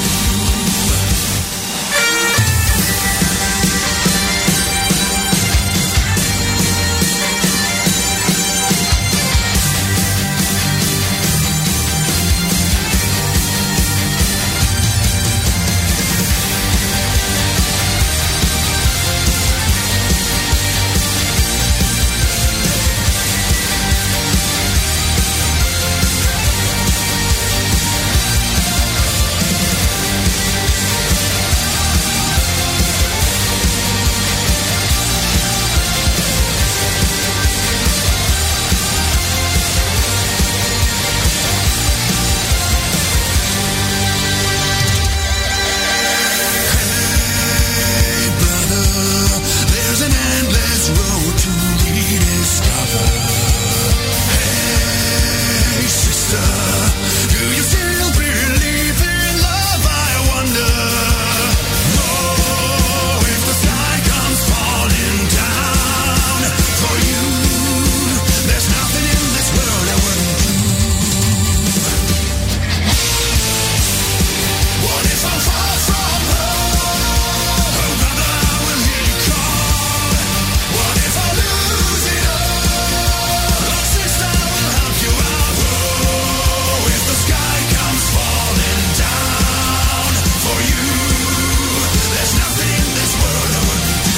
Hey, brother, there's an endless road to rediscover. Hey, sister, do you still believe in love, I wonder? Oh, if the sky comes falling down for you, there's nothing in this world I wouldn't do. What if I'm far from home? Oh, brother, I will hear you call. What if I lose it all? Oh, sister, I will help you out. Whoa, if the sky comes falling down for you, there's nothing in this world I wouldn't do.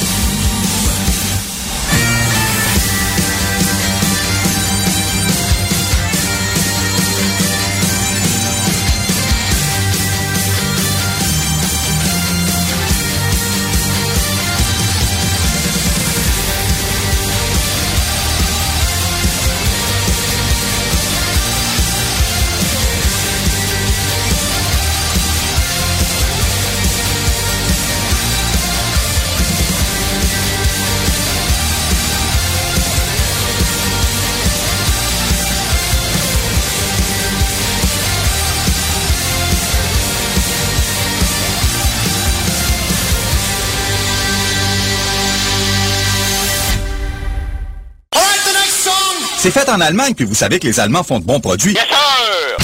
All right, the next song. C'est fait en Allemagne, puis vous savez que les Allemands font de bons produits. Yes, sir!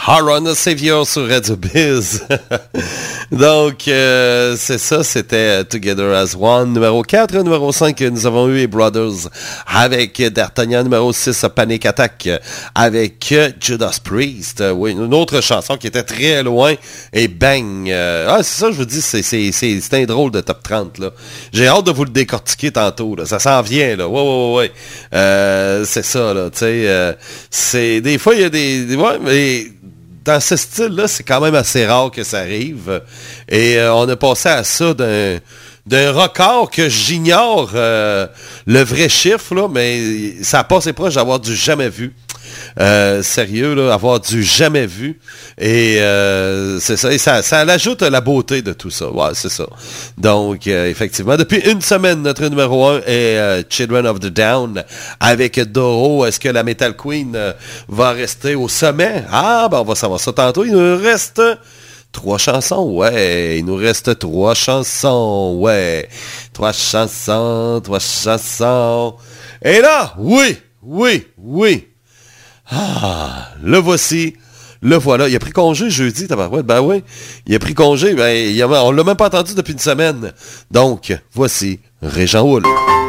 Harun Savior sur Radio Biz. Donc, euh, c'est ça, c'était Together as One. Numéro quatre, numéro cinq, nous avons eu les Brothers avec D'Artagnan. Numéro six, Panic Attack avec Judas Priest. Oui, une autre chanson qui était très loin. Et bang! Euh, ah, c'est ça, je vous dis, c'est, c'est, c'est, c'est un drôle de top trente, là. J'ai hâte de vous le décortiquer tantôt, là. Ça s'en vient, là. Ouais, ouais, ouais. Euh, c'est ça, là. Tu sais, euh, c'est, des fois, il y a des, des ouais, mais, dans ce style-là, c'est quand même assez rare que ça arrive. Et euh, on a passé à ça d'un, d'un record que j'ignore euh, le vrai chiffre, là, mais ça a passé proche d'avoir du jamais vu. Euh, sérieux, là, avoir du jamais vu. Et euh, c'est ça, et ça, ça ajoute la beauté de tout ça. Ouais, c'est ça. Donc, euh, effectivement, depuis une semaine, notre numéro un est euh, Children of the Down avec Doro. Est-ce que la Metal Queen euh, va rester au sommet? Ah, ben on va savoir ça tantôt. Il nous reste trois chansons, ouais. Il nous reste trois chansons, ouais. Trois chansons, trois chansons. Et là, oui, oui, oui. Ah, le voici, le voilà. Il a pris congé jeudi, tabarouette. Ben oui, il a pris congé. Ben, il a, on l'a même pas entendu depuis une semaine. Donc, voici Régent Houle.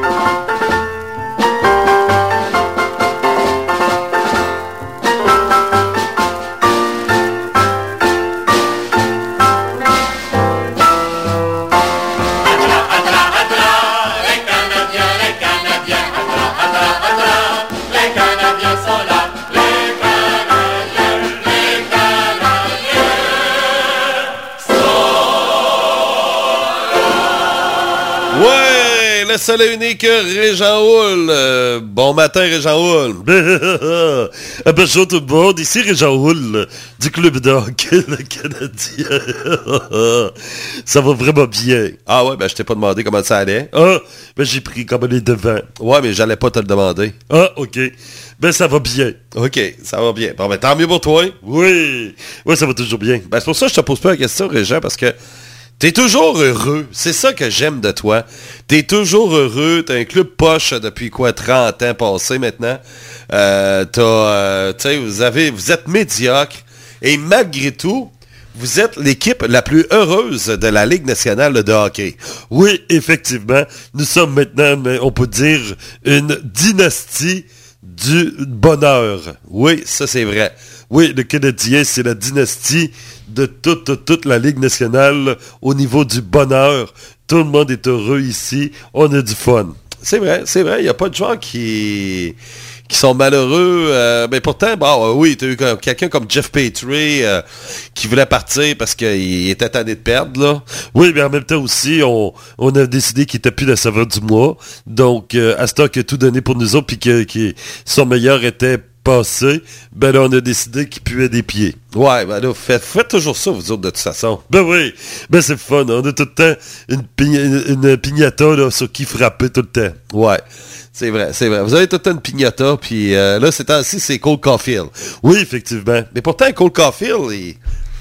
Le seul et unique Régent Houle. Euh, bon matin, Régent Houle. Bonjour tout le monde, ici Régent Houle du club de hockey le Canadien. Ça va vraiment bien. Ah ouais, ben je t'ai pas demandé comment ça allait. Ah, ben j'ai pris comme les devants. Ouais, mais j'allais pas te le demander. Ah, ok. Ben ça va bien. Ok, ça va bien. Bon, ben tant mieux pour toi. Oui, ouais, ça va toujours bien. Ben c'est pour ça que je te pose pas la question, Régent, parce que t'es toujours heureux. C'est ça que j'aime de toi. T'es toujours heureux. T'as un club poche depuis quoi, trente ans passés maintenant. Euh, t'as, euh, tu sais, vous avez, vous êtes médiocre. Et malgré tout, vous êtes l'équipe la plus heureuse de la Ligue nationale de hockey. Oui, effectivement. Nous sommes maintenant, on peut dire, une dynastie du bonheur. Oui, ça c'est vrai. Oui, le Canadien, c'est la dynastie de toute, toute la Ligue nationale au niveau du bonheur. Tout le monde est heureux ici. On a du fun. C'est vrai, c'est vrai. Il n'y a pas de gens qui, qui sont malheureux. Euh, mais pourtant, bon, oui, tu as eu quelqu'un comme Jeff Petrie euh, qui voulait partir parce qu'il était tanné de perdre, là. Oui, mais en même temps aussi, on, on a décidé qu'il n'était plus la saveur du mois. Donc, euh, Astor qui a tout donné pour nous autres puis que, que son meilleur était passé, ben là, on a décidé qu'il puait des pieds. Ouais, ben là, faites, faites toujours ça, vous autres, de toute façon. Ben oui, ben c'est fun. On a tout le temps une, pigna, une, une pignata là, sur qui frapper tout le temps. Ouais, c'est vrai, c'est vrai. Vous avez tout le temps une pignata, puis euh, là, ces temps-ci, c'est Cole Caulfield. Oui, effectivement. Mais pourtant, Cole Caulfield, il...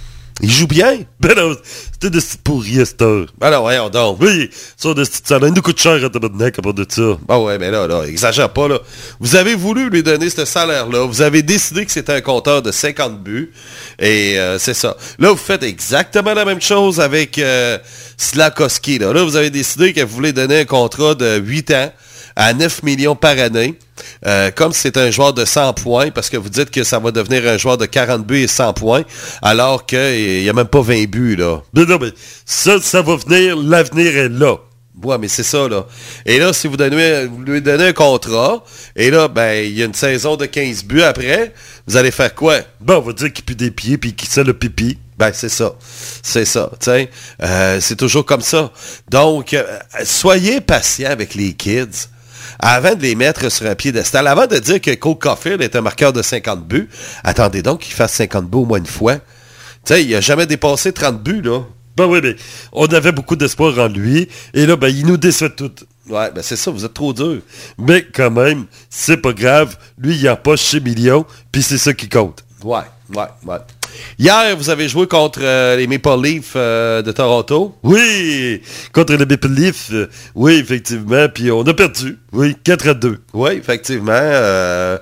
Il joue bien. Ben non, c'était de ce pourri à cette heure. Ben non, voyons donc. Oui, ça de cette salaire, il nous coûte cher à tabarnak à part de ça. Ah ouais, mais là, là, exagère pas, là. Vous avez voulu lui donner ce salaire-là. Vous avez décidé que c'était un compteur de cinquante buts. Et euh, c'est ça. Là, vous faites exactement la même chose avec euh, Slafkovsky, là. Là, vous avez décidé que vous voulez donner un contrat de huit ans à neuf millions par année. Euh, comme c'est un joueur de cent points, parce que vous dites que ça va devenir un joueur de quarante buts et cent points, alors qu'il n'y a même pas vingt buts, là. Mais non, mais ça, ça va venir, l'avenir est là. Ouais, mais c'est ça, là. Et là, si vous, donnez, vous lui donnez un contrat, et là, ben, il y a une saison de quinze buts après, vous allez faire quoi? Ben, on va dire qu'il pue des pieds puis qu'il sent le pipi. Ben, c'est ça. C'est ça, tu sais. Euh, c'est toujours comme ça. Donc, euh, soyez patient avec les kids. Avant de les mettre sur un piédestal, avant de dire que Cole Caulfield est un marqueur de cinquante buts, attendez donc qu'il fasse cinquante buts au moins une fois. Tu sais, il n'a jamais dépassé trente buts, là. Ben oui, mais on avait beaucoup d'espoir en lui, et là, ben, il nous déçoit tout. Ouais, ben c'est ça, vous êtes trop dur. Mais quand même, c'est pas grave, lui, il en poche chez millions, puis c'est ça qui compte. Ouais, ouais, ouais. Hier, vous avez joué contre euh, les Maple Leafs euh, de Toronto. Oui, contre les Maple Leafs, euh, oui, effectivement, puis on a perdu, oui, quatre à deux. Oui, effectivement. Euh,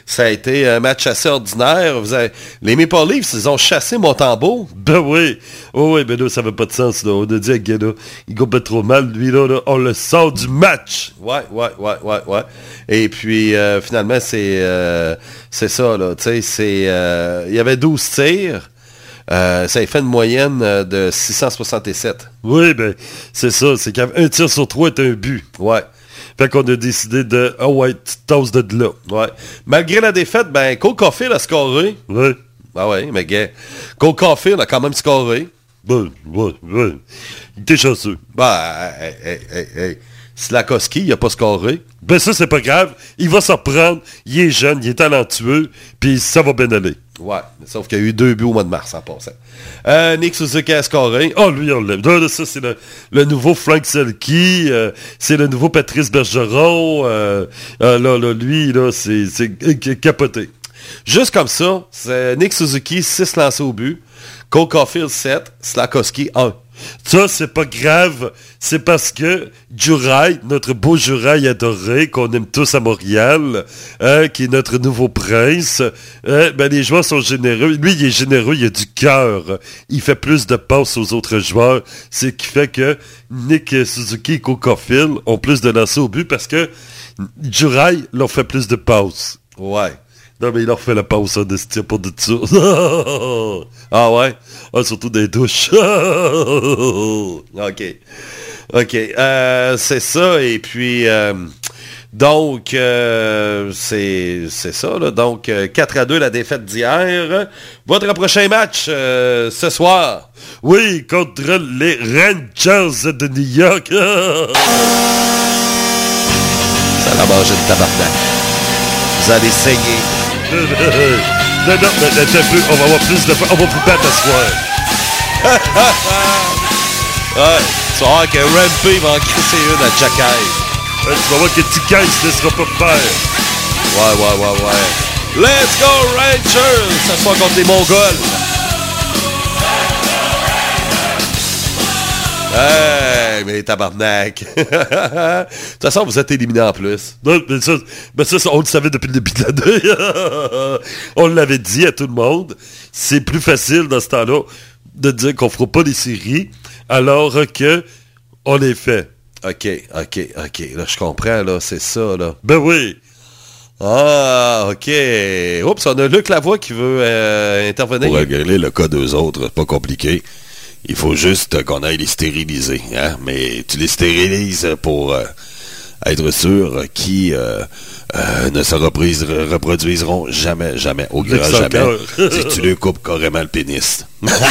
Ça a été un match assez ordinaire. Vous avez... Les Maple Leafs, ils ont chassé Montembeault. Ben oui. Oh oui, ben là, ça n'avait pas de sens, là. On a dit à gars, là, il combat trop mal. Lui, là, là, on le sort du match. Ouais, ouais, ouais, ouais, ouais. Et puis, euh, finalement, c'est euh, c'est ça, là. Tu sais, c'est... Euh, il y avait douze tirs. Euh, ça a fait une moyenne de six cent soixante-sept. Oui, ben, c'est ça. C'est qu'un tir sur trois est un but. Ouais. Fait qu'on a décidé de... Ah oh ouais, tu tasses de là. Ouais. Malgré la défaite, ben, Cole Caulfield a scoré. Ouais. Ah ouais, mais gars, Cole Caulfield a quand même scoré. Ben, ouais, ouais. Il était chanceux. Ben, hey, hey, hey, hey. Slakowski, il a pas scoré. Ben ça, c'est pas grave. Il va s'en reprendre. Il est jeune, il est talentueux, puis ça va bien aller. Ouais, sauf qu'il y a eu deux buts au mois de mars en passant. Euh, Nick Suzuki a scoré. Oh, lui, on l'aime. Là, ça, c'est le, le nouveau Frank Selke. Euh, c'est le nouveau Patrice Bergeron. Euh, euh, là, là, lui, là, c'est, c'est capoté. Juste comme ça, c'est Nick Suzuki, six lancés au but. Cole Caulfield, sept. Slakowski, un. Ça, c'est pas grave. C'est parce que Juraj, notre beau Juraj adoré, qu'on aime tous à Montréal, hein, qui est notre nouveau prince, hein, ben les joueurs sont généreux. Lui, il est généreux, il a du cœur. Il fait plus de passes aux autres joueurs. Ce qui fait que Nick Suzuki et Cole Caulfield ont plus de lancers au but parce que Juraj leur fait plus de passes. Ouais. Non, mais il leur fait la passe en esti, pas de ça. Ah ouais? Ah, surtout des douches. OK. OK. Euh, c'est ça. Et puis, euh, donc, euh, c'est, c'est ça. Là. Donc, euh, quatre à deux, la défaite d'hier. Votre prochain match euh, ce soir? Oui, contre les Rangers de New York. Ça va manger de tabarnak. Vous allez saigner. Non, non, mais attends un peu, on va avoir plus de... On va vous battre à soir. Ouais, tu vas voir que Rampy va en crisser une à Jack Ouais, tu vas voir que Tika, il se laissera pas faire. Ouais, ouais, ouais, ouais. Let's go Rangers! Ça soit contre les Mongols. Hey, mais tabarnak. De toute façon, vous êtes éliminés en plus. Non, mais ça, mais ça, ça, on le savait depuis le début de l'année. On l'avait dit à tout le monde. C'est plus facile dans ce temps-là de dire qu'on fera pas les séries alors que on les fait. OK, OK, OK. Là, je comprends, là. C'est ça, là. Ben oui. Ah, OK. Oups, on a Luc Lavoie qui veut euh, intervenir. Pour régler le cas d'eux autres, c'est pas compliqué. Il faut juste qu'on aille les stériliser, hein? Mais tu les stérilises pour euh, être sûr qu'ils euh, euh, ne se reprise, reproduiseront jamais, jamais, au grand Avec jamais, son si tu lui coupes carrément le pénis.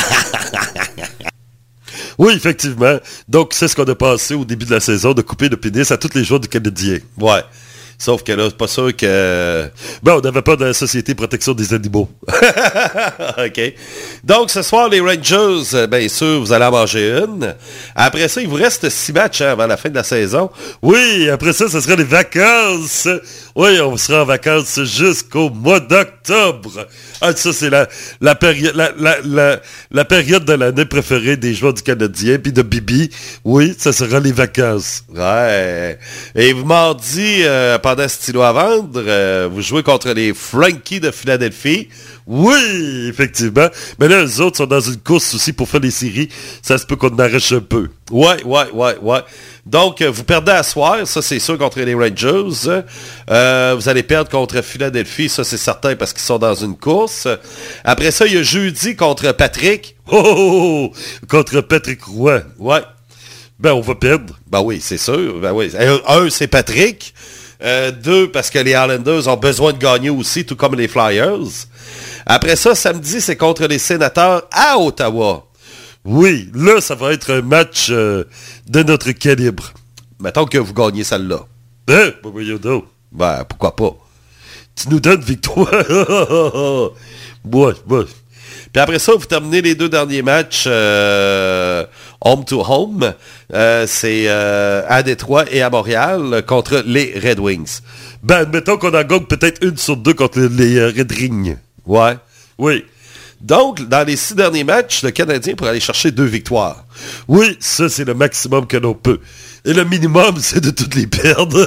Oui, effectivement. Donc, c'est ce qu'on a passé au début de la saison, de couper le pénis à tous les joueurs du Canadien. Ouais. Sauf que là, c'est pas sûr que... Ben, on n'avait pas de la Société Protection des Animaux. OK. Donc, ce soir, les Rangers, bien sûr, vous allez en manger une. Après ça, il vous reste six matchs hein, avant la fin de la saison. Oui, après ça, ce sera les vacances. Oui, on sera en vacances jusqu'au mois d'octobre. Ah, ça, c'est la, la, péri- la, la, la, la période de l'année préférée des joueurs du Canadien, puis de Bibi. Oui, ça sera les vacances. Ouais. Et vous mardi, euh, pendant stylo à vendre, euh, vous jouez contre les Frankies de Philadelphie. Oui, effectivement. Mais là, les autres sont dans une course aussi pour faire les séries. Ça se peut qu'on en arrache un peu. Ouais, ouais, ouais, ouais. Donc, euh, vous perdez à soir, ça c'est sûr, contre les Rangers. Euh, vous allez perdre contre Philadelphie, ça c'est certain, parce qu'ils sont dans une course. Après ça, il y a jeudi contre Patrick. Oh, oh, oh, contre Patrick Roy. Ouais. Ben, on va perdre. Ben oui, c'est sûr. Ben oui. Un, un, c'est Patrick. Euh, deux, parce que les Islanders ont besoin de gagner aussi, tout comme les Flyers. Après ça, samedi, c'est contre les Sénateurs à Ottawa. Oui, là, ça va être un match euh, de notre calibre. Mettons que vous gagnez celle-là. Hein? Ben, voyons donc. Ben, pourquoi pas. Tu nous donnes victoire. Ouais, ouais. Puis après ça, vous terminez les deux derniers matchs euh, home to home. Euh, c'est euh, à Détroit et à Montréal contre les Red Wings. Ben, admettons qu'on en gagne peut-être une sur deux contre les, les euh, Red Wings. Ouais. Oui. Donc, dans les six derniers matchs, le Canadien pourrait aller chercher deux victoires. Oui, ça, c'est le maximum que l'on peut. Et le minimum, c'est de toutes les perdre.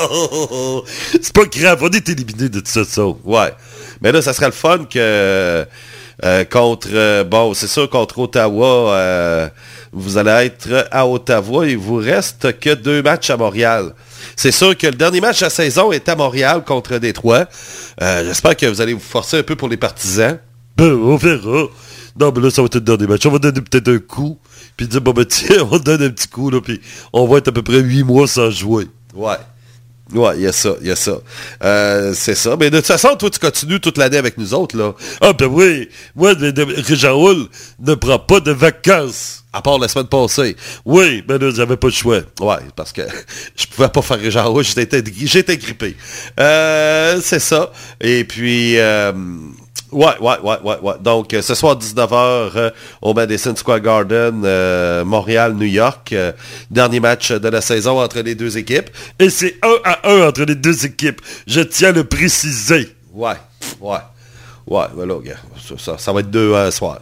C'est pas grave, on est éliminé de toute façon. Ouais. Mais là, ça serait le fun que euh, contre, euh, bon, c'est sûr, contre Ottawa, euh, vous allez être à Ottawa. Il vous reste que deux matchs à Montréal. C'est sûr que le dernier match de la saison est à Montréal contre Détroit. Euh, j'espère que vous allez vous forcer un peu pour les partisans. Ben, on verra. Non, mais là, ça va être le dernier match. On va donner peut-être un coup, puis dire, bon, ben, tiens, on donne un petit coup, là, puis on va être à peu près huit mois sans jouer. Ouais. Ouais, il y a ça, il y a ça. Euh, c'est ça. Mais de toute façon, toi, tu continues toute l'année avec nous autres, là. Ah, ben oui. Moi, Réjean-Houle ne prend pas de vacances. À part la semaine passée. Oui, ben là, j'avais pas le choix. Ouais, parce que je pouvais pas faire Régent Rouge, j'étais, j'étais grippé. Euh, c'est ça. Et puis, euh, ouais, ouais, ouais, ouais, ouais. Donc, ce soir, dix-neuf heures, euh, au Madison Square Garden, euh, Montréal, New York. Euh, dernier match de la saison entre les deux équipes. Et c'est un à un entre les deux équipes. Je tiens à le préciser. Ouais, ouais. Ouais, voilà, gars. Ça, ça, ça va être deux euh, soirs.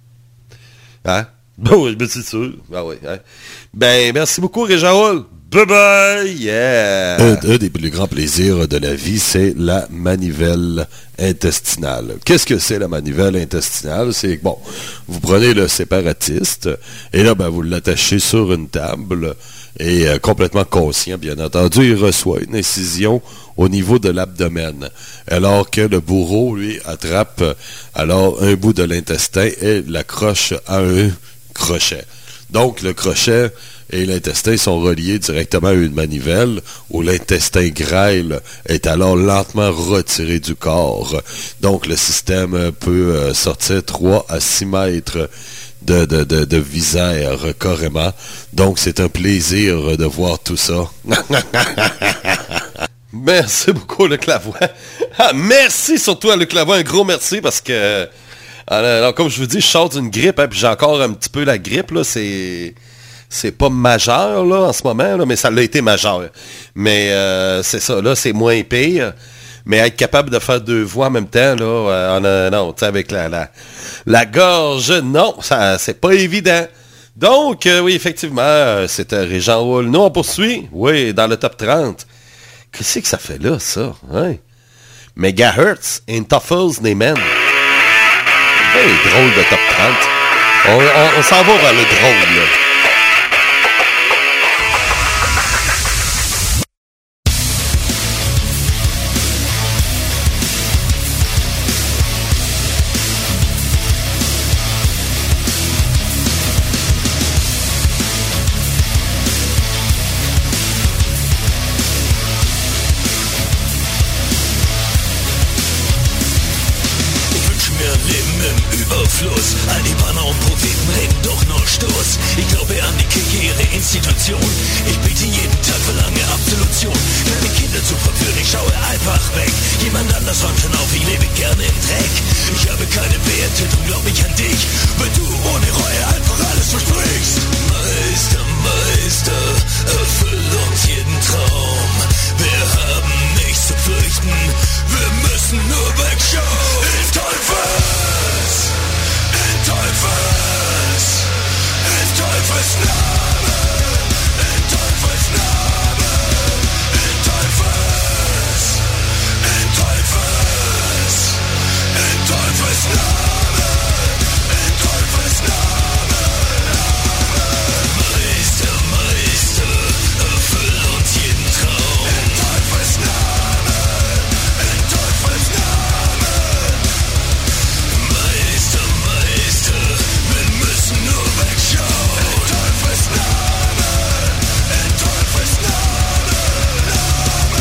Hein? Ben oui, ben c'est sûr. Ben oui, hein? Ben, merci beaucoup, Régent. Bye bye! Yeah! Un, un des plus grands plaisirs de la vie, c'est la manivelle intestinale. Qu'est-ce que c'est la manivelle intestinale? C'est que, bon, vous prenez le séparatiste, et là, ben, vous l'attachez sur une table, et euh, complètement conscient, bien entendu, il reçoit une incision au niveau de l'abdomen, alors que le bourreau, lui, attrape euh, alors un bout de l'intestin et l'accroche à un crochet. Donc, le crochet et l'intestin sont reliés directement à une manivelle où l'intestin grêle est alors lentement retiré du corps. Donc, le système peut euh, sortir trois à six mètres de, de, de, de viscère, carrément. Donc, c'est un plaisir de voir tout ça. Merci beaucoup, Luc Lavoie. Ah, merci surtout à Luc Lavoie. Un gros merci parce que, alors, comme je vous dis, je sors d'une grippe, hein, puis j'ai encore un petit peu la grippe, là. C'est... C'est pas majeur, là, en ce moment, là, mais ça l'a été majeur. Mais euh, c'est ça, là, c'est moins pire. Mais être capable de faire deux voix en même temps, là, euh, euh, non, tu sais, avec la, la, la gorge, non, ça, c'est pas évident. Donc, euh, oui, effectivement, euh, c'était Régent Houle. Nous, on poursuit, oui, dans le top trente. Qu'est-ce que ça fait là, ça? Hein? Megahertz and Tuffles Neyman. Hey, drôle de top trente. On, on, on s'en va vers le drôle, là. All die Banner und Propheten reden doch nur Stoß. Ich glaube an die Kirche, ihre Institution. Ich bete jeden Tag, verlange Absolution. Kleine Kinder zu verführen, ich schaue einfach weg. Jemand anders räumt schon auf, ich lebe gerne im Dreck. Ich habe keine Werte, drum glaub ich an dich. Weil du ohne Reue einfach alles versprichst. Meister, Meister, erfüll uns jeden Traum. Wir haben nichts zu fürchten, wir müssen nur wegschauen. In Teufels! Teufels, in Teufels Name, in Teufels Name, in Teufels, in Teufels, in Teufels Name, in Teufels Name, Meister, Meister, erfüll uns jeden Traum. In Teufels Name, in Teufels Name, Meister, Meister, wir müssen nur wegschauen. In Teufels Name, in Teufels Name, Name.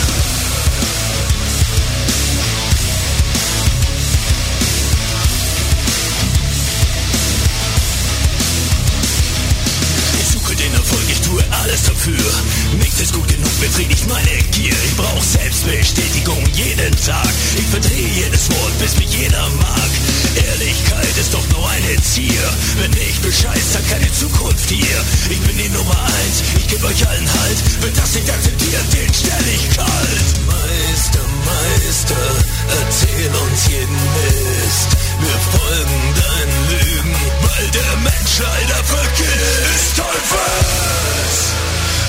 Ich suche den Erfolg, ich tue alles dafür. Nichts ist gut genug, befriedigt meine Gier. Ich brauch Selbstbestätigung jeden Tag. Ich verdrehe jedes Wort, bis mich jeder mag. Ehrlichkeit ist doch nur ein Erzieher. Wenn ich bescheiß, dann keine Zukunft hier. Ich bin die Nummer eins, ich geb euch allen Halt. Wird das nicht akzeptiert, den stell ich kalt. Meister, Meister, erzähl uns jeden Mist. Wir folgen deinen Lügen, weil der Mensch leider vergisst. Ist Teufels,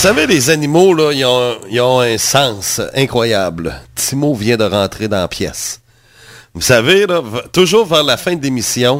savez, les animaux, là, ils ont, ils ont un sens incroyable. Timo vient de rentrer dans la pièce. Vous savez, là, v- toujours vers la fin de l'émission,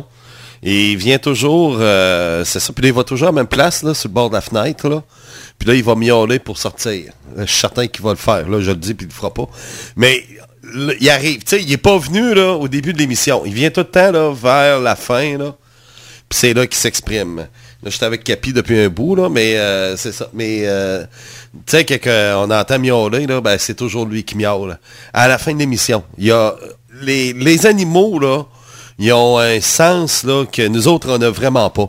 il vient toujours, euh, c'est ça, puis là, il va toujours à la même place, là, sur le bord de la fenêtre, là. Puis là, il va miauler pour sortir. Je suis certain qu'il va le faire, là, je le dis, puis il le fera pas. Mais, là, il arrive, tu sais, il est pas venu, là, au début de l'émission. Il vient tout le temps, là, vers la fin, là. Puis c'est là qu'il s'exprime. Là, j'étais avec Capi depuis un bout, là, mais euh, c'est ça. Mais, euh, tu sais, quand on entend miauler, là, ben, c'est toujours lui qui miaule. À la fin de l'émission, il y a... Les, les animaux, là, ils ont un sens, là, que nous autres, on n'a vraiment pas.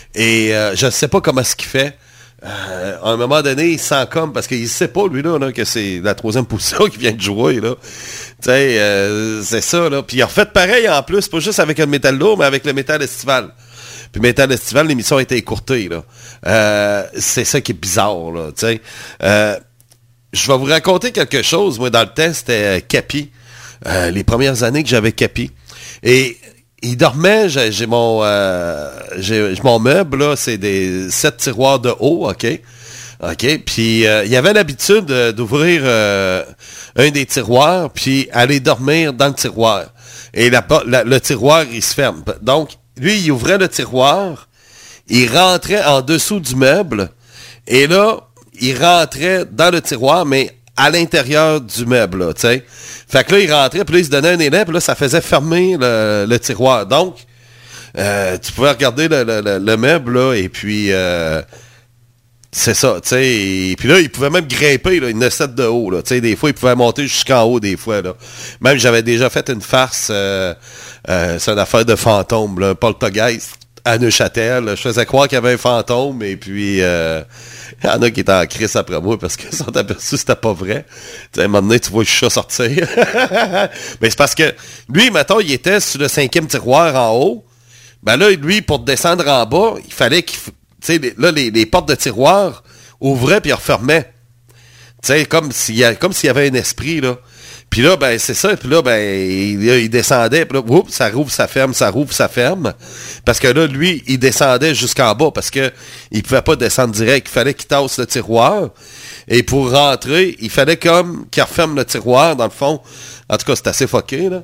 Et euh, je ne sais pas comment ce qu'il fait. Euh, à un moment donné, il sent comme... Parce qu'il ne sait pas, lui, là, là, que c'est la troisième position qui vient de jouer, là. Tu sais, euh, c'est ça, là. Puis il a refait pareil, en plus, pas juste avec le métal lourd, mais avec le métal estival. Puis Métal Estival, l'émission a été écourtée, là. Euh, c'est ça qui est bizarre, là, tu sais. Euh, je vais vous raconter quelque chose. Moi, dans le temps, c'était euh, Capi. Euh, les premières années que j'avais Capi. Et il dormait, j'ai, j'ai mon euh, j'ai, j'ai mon meuble, là, c'est des sept tiroirs de haut, OK? OK? Puis euh, il avait l'habitude euh, d'ouvrir euh, un des tiroirs, puis aller dormir dans le tiroir. Et la, la, le tiroir, il se ferme. Donc, lui, il ouvrait le tiroir, il rentrait en dessous du meuble, et là, il rentrait dans le tiroir, mais à l'intérieur du meuble, là, tu sais. Fait que là, il rentrait, puis là, il se donnait un élan, puis là, ça faisait fermer le, le tiroir. Donc, euh, tu pouvais regarder le, le, le, le meuble, là, et puis, euh, c'est ça, tu sais. Et puis là, il pouvait même grimper, là, une sept de haut, là, tu sais. Des fois, il pouvait monter jusqu'en haut, des fois, là. Même, j'avais déjà fait une farce... Euh, Euh, c'est une affaire de fantôme, là, un poltergeist à Neuchâtel. Je faisais croire qu'il y avait un fantôme, et puis euh, il y en a qui étaient en crise après moi parce qu'ils sont aperçus que c'était pas vrai. Tu sais, à un moment donné, tu vois le chat sortir. Mais c'est parce que lui, mettons, il était sur le cinquième tiroir en haut. Ben là, lui, pour descendre en bas, il fallait qu'il... Tu sais, là, les, les portes de tiroir ouvraient puis refermaient. Tu sais, comme s'il y a, comme s'il y avait un esprit, là. Puis là, ben, c'est ça. Puis là, ben, il, il descendait. Puis là, oups, ça rouvre, ça ferme, ça rouvre, ça ferme. Parce que là, lui, il descendait jusqu'en bas parce que il pouvait pas descendre direct. Il fallait qu'il tasse le tiroir. Et pour rentrer, il fallait comme qu'il referme le tiroir, dans le fond. En tout cas, c'est assez fucké, là.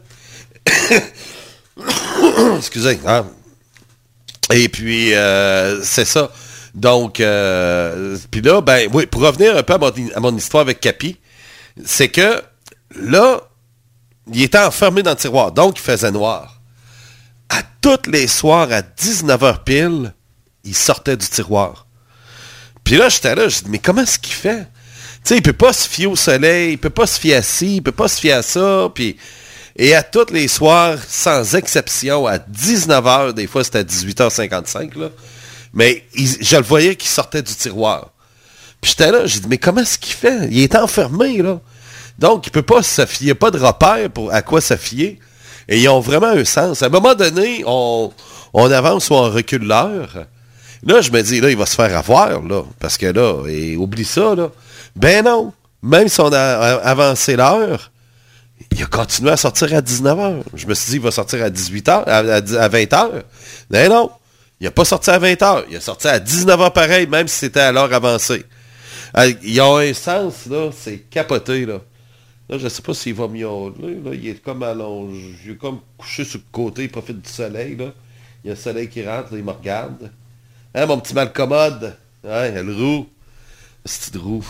Excusez. Hein? Et puis, euh, c'est ça. Donc, euh, puis là, ben, oui, pour revenir un peu à mon, à mon histoire avec Capi, c'est que là, il était enfermé dans le tiroir, donc il faisait noir. À tous les soirs, à dix-neuf heures pile, il sortait du tiroir. Puis là, j'étais là, je dis, mais comment est-ce qu'il fait? Tu sais, il peut pas se fier au soleil, il peut pas se fier à ci, il peut pas se fier à ça, puis... Et à tous les soirs, sans exception, à dix-neuf heures, des fois c'était à dix-huit heures cinquante-cinq, là, mais il, je le voyais qu'il sortait du tiroir. Puis j'étais là, j'ai dit, mais comment est-ce qu'il fait? Il est enfermé, là. Donc, il peut pas se fier, il n'y a pas de repère pour à quoi se fier. Et ils ont vraiment un sens. À un moment donné, on, on avance ou on recule l'heure. Là, je me dis, là, il va se faire avoir, là. Parce que là, et oublie ça, là. Ben non. Même si on a, a avancé l'heure, il a continué à sortir à dix-neuf heures. Je me suis dit, il va sortir à dix-huit heures, à, à, à vingt heures. Ben non. Il n'a pas sorti à vingt heures. Il a sorti à dix-neuf heures pareil, même si c'était à l'heure avancée. Il a un sens, là. C'est capoté, là. Là, je sais pas s'il va miauler, là. Il est comme allongé. Il est comme couché sur le côté, il profite du soleil, là. Il y a le soleil qui rentre, là, il me regarde. Hein, mon petit malcommode? Ouais, le roux. C'est petit roux.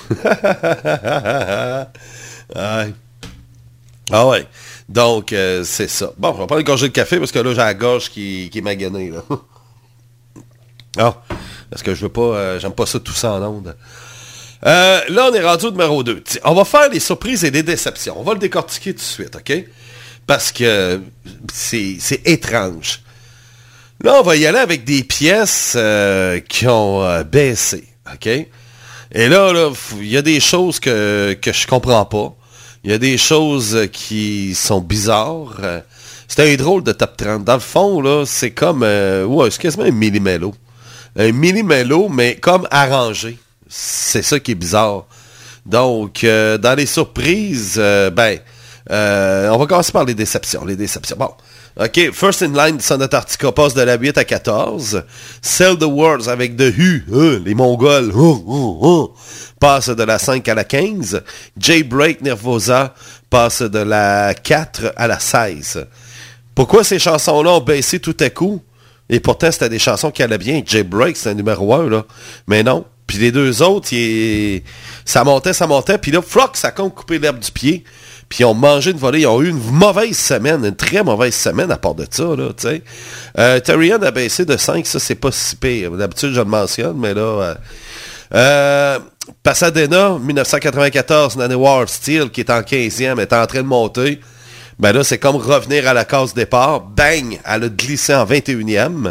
Ouais. Ah ouais. Donc, euh, c'est ça. Bon, je vais prendre une gorgée de café parce que là, j'ai la gorge qui, qui est maganée, là. Ah, parce que je veux pas... Euh, j'aime pas ça tout ça en ondes. Euh, là, on est rendu au numéro deux. T'sais, on va faire les surprises et les déceptions. On va le décortiquer tout de suite, OK? Parce que c'est, c'est étrange. Là, on va y aller avec des pièces euh, qui ont euh, baissé, OK? Et là, là, il y a des choses que, que je comprends pas. Il y a des choses qui sont bizarres. C'était un drôle de top trente. Dans le fond, là, c'est comme... Euh, ouais, c'est quasiment un millimélo. Un millimélo, mais comme arrangé. C'est ça qui est bizarre. Donc, euh, dans les surprises, euh, ben, euh, on va commencer par les déceptions. Les déceptions. Bon, OK, First in Line, Son Antarctica passe de la huit à quatorze. Sell the Words avec The Who, euh, les Mongols, oh, oh, oh, passe de la cinq à la quinze. Jailbreak Nervosa passe de la quatre à la seize. Pourquoi ces chansons-là ont baissé tout à coup? Et pourtant, c'était des chansons qui allaient bien. Jailbreak, c'est un numéro un, là. Mais non. Puis les deux autres, il... ça montait, ça montait. Puis là, Flock, ça compte couper l'herbe du pied. Puis ils ont mangé une volée. Ils ont eu une mauvaise semaine, une très mauvaise semaine à part de ça, là, tu sais. Euh, Tyrion a baissé de cinq, ça, c'est pas si pire. D'habitude, je le mentionne, mais là... Euh, euh, Pasadena, dix-neuf cent quatre-vingt-quatorze, Nanowar Steel, qui est en quinzième, est en train de monter. Ben là, c'est comme revenir à la case départ. Bang! Elle a glissé en vingt et unième.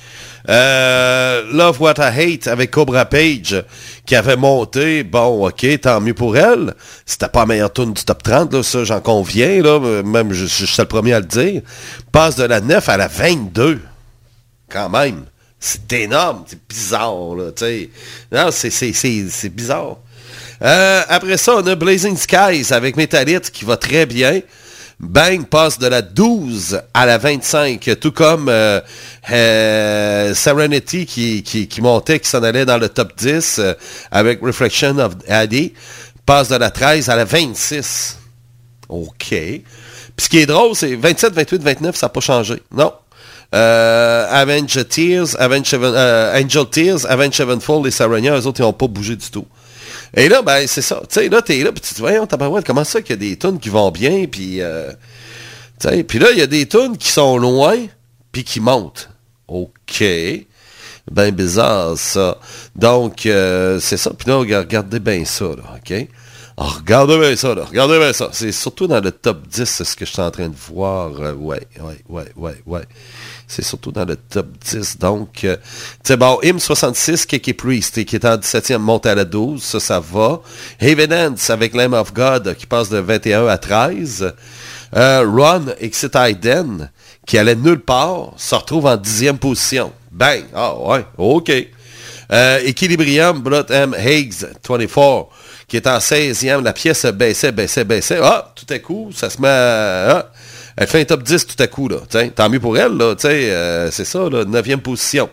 Euh, Love What I Hate avec Cobra Page qui avait monté, bon ok, tant mieux pour elle. C'était pas la meilleure tune du top trente, là, ça j'en conviens, là, même je, je, je suis le premier à le dire. Passe de la neuf à la vingt-deux. Quand même. C'est énorme, c'est bizarre, là, tu sais. Non, c'est, c'est, c'est, c'est bizarre. Euh, après ça, on a Blazing Skies avec Metallic qui va très bien. Bang passe de la douze à la vingt-cinq, tout comme euh, euh, Serenity qui, qui, qui montait, qui s'en allait dans le top dix euh, avec Reflection of Addy, passe de la treize à la vingt-six. OK. Puis ce qui est drôle, c'est vingt-sept, vingt-huit, vingt-neuf, ça n'a pas changé. Non. Euh, Avenge Tears, Avenge Seven, euh, Angel Tears, Avenge Sevenfold et Sarania, eux autres, ils n'ont pas bougé du tout. Et là, ben, c'est ça. Tu sais, là, t'es là, pis tu te dis, voyons, tabarouette, comment ça qu'il y a des tunes qui vont bien, pis, euh, tu sais, pis là, il y a des tunes qui sont loin, puis qui montent. OK. Ben bizarre, ça. Donc, euh, c'est ça. Puis là, regardez bien ça, là, OK? Alors, regardez bien ça, là. Regardez bien ça. C'est surtout dans le top dix, c'est ce que je suis en train de voir. Euh, ouais, ouais, ouais, ouais, ouais. C'est surtout dans le top dix. Donc, euh, tu sais, bon, Hymn soixante-six, Keke Priest, qui est en dix-septième, monte à la douze. Ça, ça va. Evidence avec Lamb of God, qui passe de vingt et un à treize. Euh, Run, Exit Iden, qui allait nulle part, se retrouve en dixième position. Bang! Ah, ouais, OK. Euh, Equilibrium, Blood M. Higgs, vingt-quatre, qui est en seizième. La pièce baissait, baissait, baissait. Ah, tout à coup, ça se met à... Ah, elle fait un top dix tout à coup, là. T'sais, tant mieux pour elle, là. Euh, c'est ça, là, neuvième position.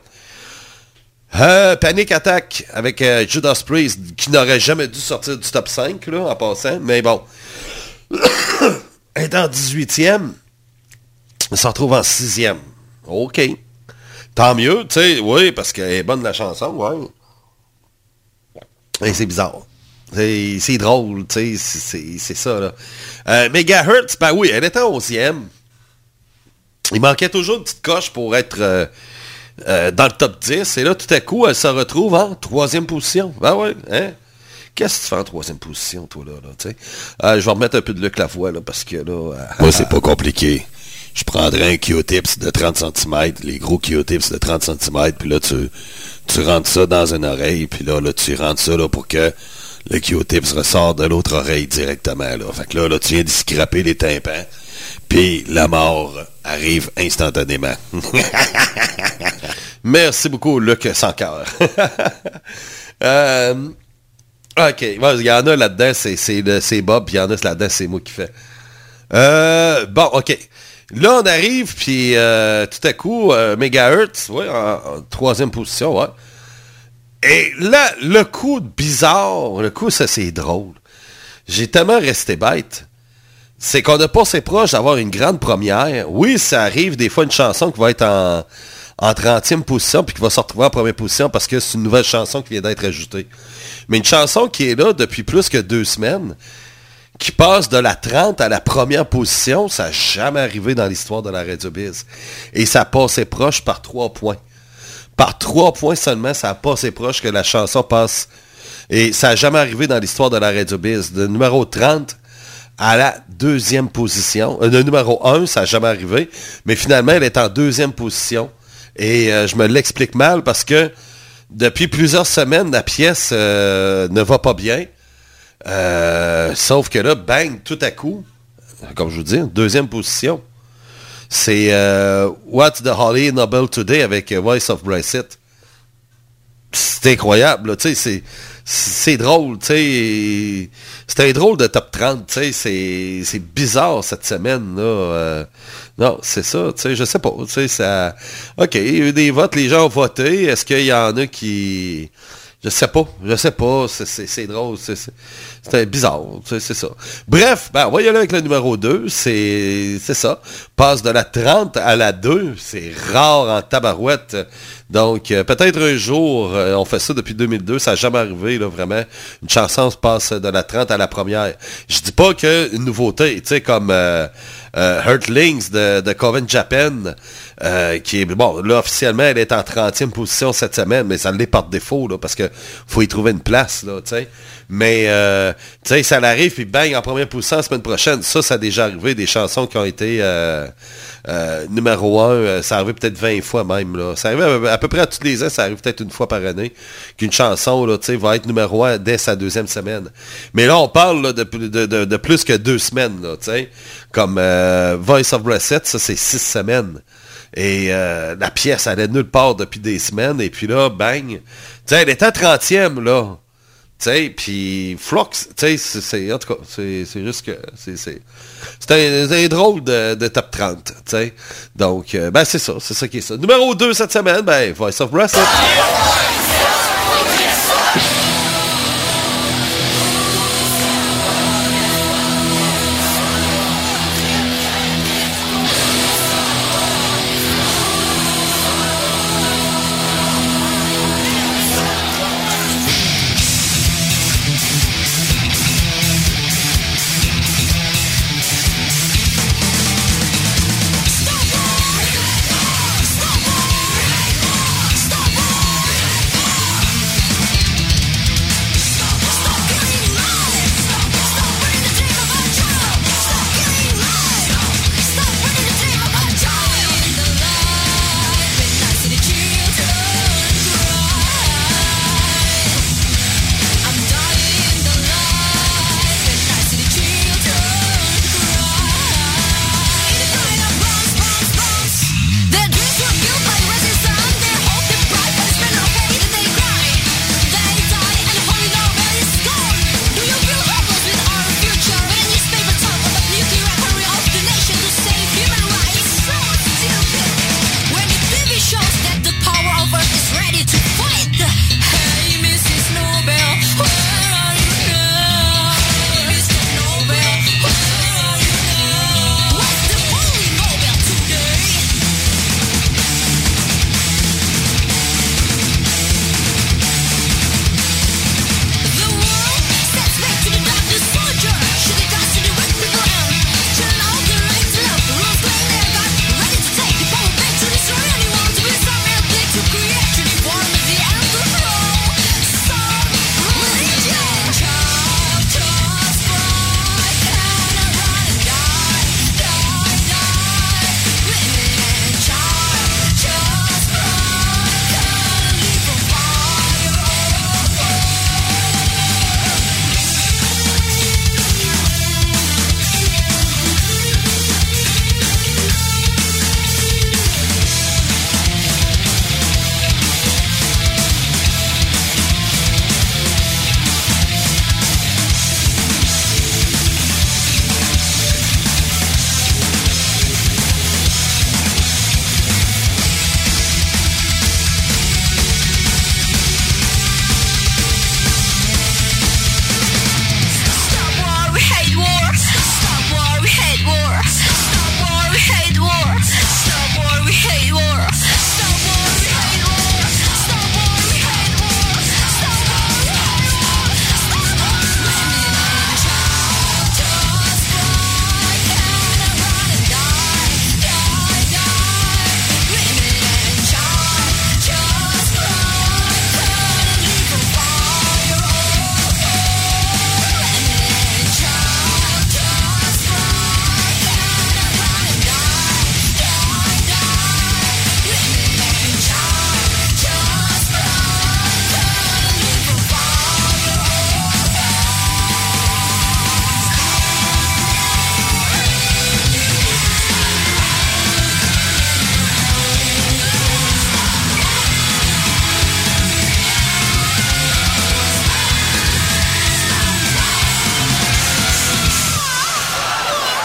Euh, Panic Attack avec euh, Judas Priest, qui n'aurait jamais dû sortir du top cinq, là, en passant. Mais bon. Elle est en dix-huitième. Elle se retrouve en sixième. OK. Tant mieux, tu sais, oui, parce qu'elle est bonne la chanson, ouais. Et c'est bizarre. C'est, c'est drôle, tu sais, c'est, c'est, c'est ça, là. Euh, Megahertz, ben oui, elle était en onzième. Il manquait toujours une petite coche pour être euh, euh, dans le top dix. Et là, tout à coup, elle se retrouve en troisième position. Ben oui, hein? Qu'est-ce que tu fais en troisième position, toi, là, là tu sais? Euh, je vais remettre un peu de Luc Lavoie, là, parce que là... Euh, Moi, c'est pas compliqué. Je prendrais un Q-tips de trente centimètres, les gros Q-tips de trente centimètres, puis là, tu, tu rentres ça dans une oreille, puis là, là, tu rentres ça là, pour que le Q-tips ressort de l'autre oreille directement. Là. Fait que là, là, tu viens d'y scraper les tympans, puis la mort arrive instantanément. Merci beaucoup, Luc sans cœur. euh, OK, il y en a là-dedans, c'est, c'est, le, c'est Bob, puis il y en a là-dedans, c'est moi qui fais. Euh, bon, OK. Là, on arrive, puis euh, tout à coup, euh, Megahertz, ouais, en, en troisième position, ouais. Et là, le coup bizarre, le coup, ça, c'est drôle. J'ai tellement resté bête. C'est qu'on a passé proche d'avoir une grande première. Oui, ça arrive des fois une chanson qui va être en, en trentième position, puis qui va se retrouver en première position parce que c'est une nouvelle chanson qui vient d'être ajoutée. Mais une chanson qui est là depuis plus que deux semaines, qui passe de la trente à la première position, ça n'a jamais arrivé dans l'histoire de la Radio Biz. Et ça passait proche par trois points. Par trois points seulement, ça a passé proche que la chanson passe. Et ça n'a jamais arrivé dans l'histoire de la Radio Biz. De numéro trente à la deuxième position. Euh, le numéro un, ça n'a jamais arrivé. Mais finalement, elle est en deuxième position. Et euh, je me l'explique mal parce que depuis plusieurs semaines, la pièce euh, ne va pas bien. Euh, sauf que là, bang, tout à coup, comme je vous dis, deuxième position. C'est euh, What's the Holly Nobel Today avec uh, Voice of Brexit. c'est incroyable, là, tu sais, c'est, c'est drôle, tu sais, c'est un drôle de top trente, tu sais, c'est, c'est bizarre cette semaine, là, euh, non, c'est ça, tu sais, je sais pas, tu sais, ça, ok, il y a eu des votes, les gens ont voté, est-ce qu'il y en a qui, je sais pas, je sais pas, c'est, c'est, c'est drôle, c'est, c'est, c'est bizarre, c'est, c'est ça. Bref, ben, on va y aller avec le numéro deux, c'est, c'est ça, passe de la trente à la deux, c'est rare en tabarouette. Donc, euh, peut-être un jour, euh, on fait ça depuis deux mille deux, ça n'a jamais arrivé, là, vraiment. Une chanson se passe de la trente à la première. Je dis pas que une nouveauté, tu sais, comme euh, euh, Hurtlings de, de Coven Japan, euh, qui est, bon, là, officiellement, elle est en trentième position cette semaine, mais ça l'est par défaut, là, parce que faut y trouver une place, là, tu sais. Mais, euh, tu sais, ça l'arrive, puis bang, en première position la semaine prochaine. Ça, ça a déjà arrivé, des chansons qui ont été euh, euh, numéro un, euh, ça arrive peut-être vingt fois même, là. Ça arrive à, à peu près à tous les ans, ça arrive peut-être une fois par année, qu'une chanson, là, tu sais, va être numéro un dès sa deuxième semaine. Mais là, on parle là, de, de, de, de plus que deux semaines, là, tu sais. Comme euh, Voice of Reset, ça, c'est six semaines. Et euh, la pièce, elle est nulle part depuis des semaines, et puis là, bang, tu sais, elle est à trentième, là. Tu sais, puis Flux, tu sais, c'est, c'est, en tout cas, c'est, c'est juste que, c'est, c'est, c'est un, c'est un drôle de, de top trente, tu sais. Donc, euh, ben, c'est ça, c'est ça qui est ça. Numéro deux cette semaine, ben, Voice of Reset.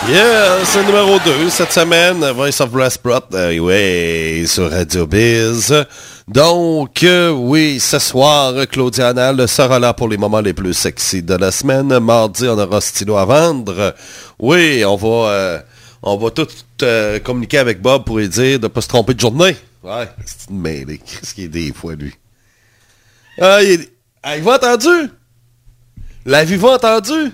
Yeah, c'est le numéro deux cette semaine, Voice of Rasprot, euh, oui, sur Radio Biz. Donc, euh, oui, ce soir, Claudia Anal sera là pour les moments les plus sexy de la semaine. Mardi, on aura stylo à vendre. Oui, on va, euh, on va tout euh, communiquer avec Bob pour lui dire de ne pas se tromper de journée. Ouais, c'est une mêlée. Qu'est-ce qu'il est des fois, lui? Ah, il est... Avez-vous entendu? L'avez-vous entendu?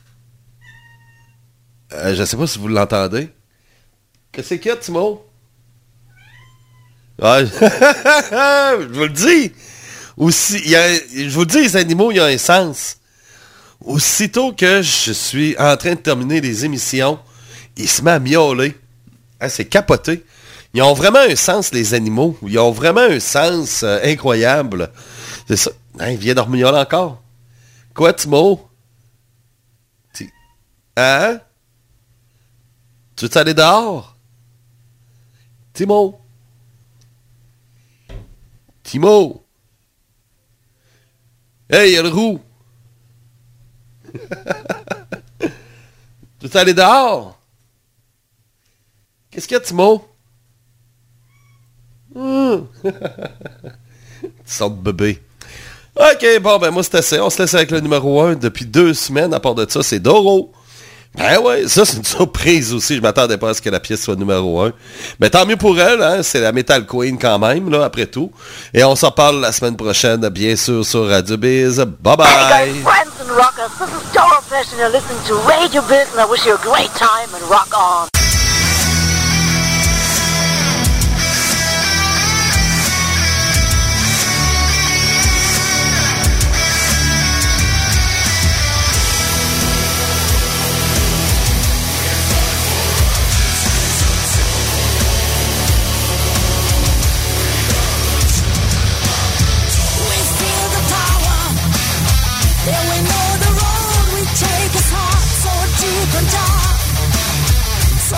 Euh, je sais pas si vous l'entendez. Qu'est-ce qu'il y a, Timo? Ouais. Je vous le dis. Aussi, il y a, je vous le dis, les animaux, il y a un sens. Aussitôt que je suis en train de terminer les émissions, il se met à miauler. Hein, c'est capoté. Ils ont vraiment un sens, les animaux. Ils ont vraiment un sens euh, incroyable. C'est ça. Hein, il vient de miauler encore. Quoi, Timo? Ti- Hein? Tu veux aller dehors? Timo? Timo? Hey, il y a le roux! Tu veux aller dehors? Qu'est-ce qu'il y a, Timo? Mmh. Tu sors de bébé. Ok, bon, ben moi c'est assez. On se laisse avec le numéro un depuis deux semaines. À part de ça, c'est Doro. Ben ouais, ça c'est une surprise aussi. Je m'attendais pas à ce que la pièce soit numéro un. Mais tant mieux pour elle, hein. C'est la Metal Queen quand même, là, après tout. Et on s'en parle la semaine prochaine, bien sûr, sur Radio Biz. Bye bye! Hey guys, friends and rockers, this is Doro Fish and you're listening to Radio Biz and I wish you a great time and rock on. So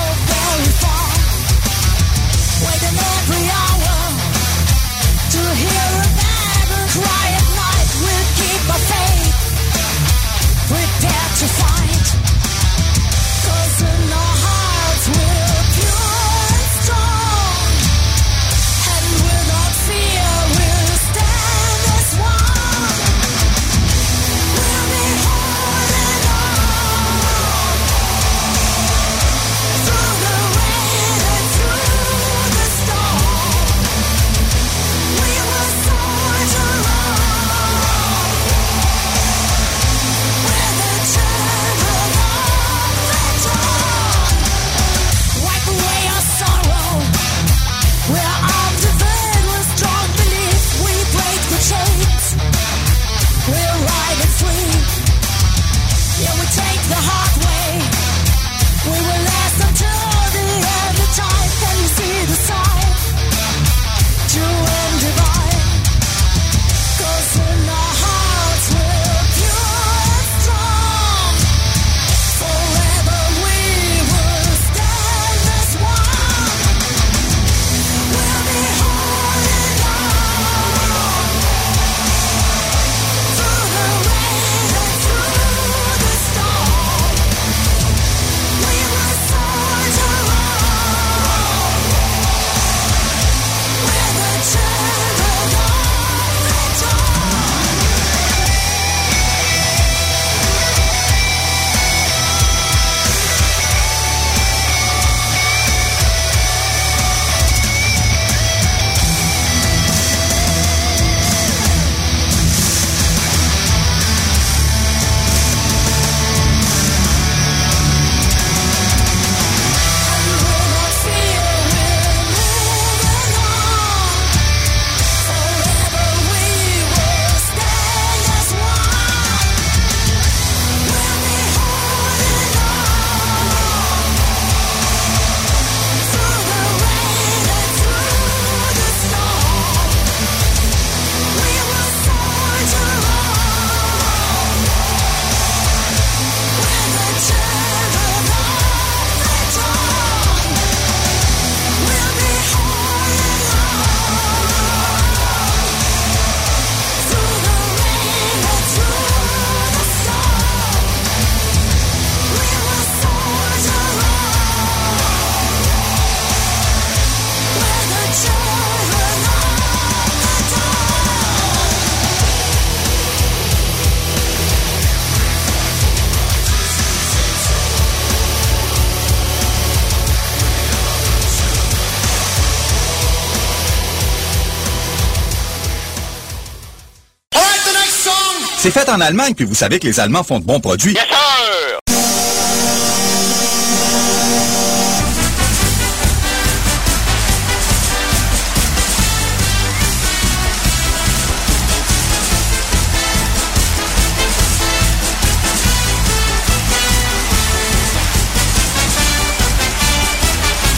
C'est fait en Allemagne, puis vous savez que les Allemands font de bons produits. Yes, sir.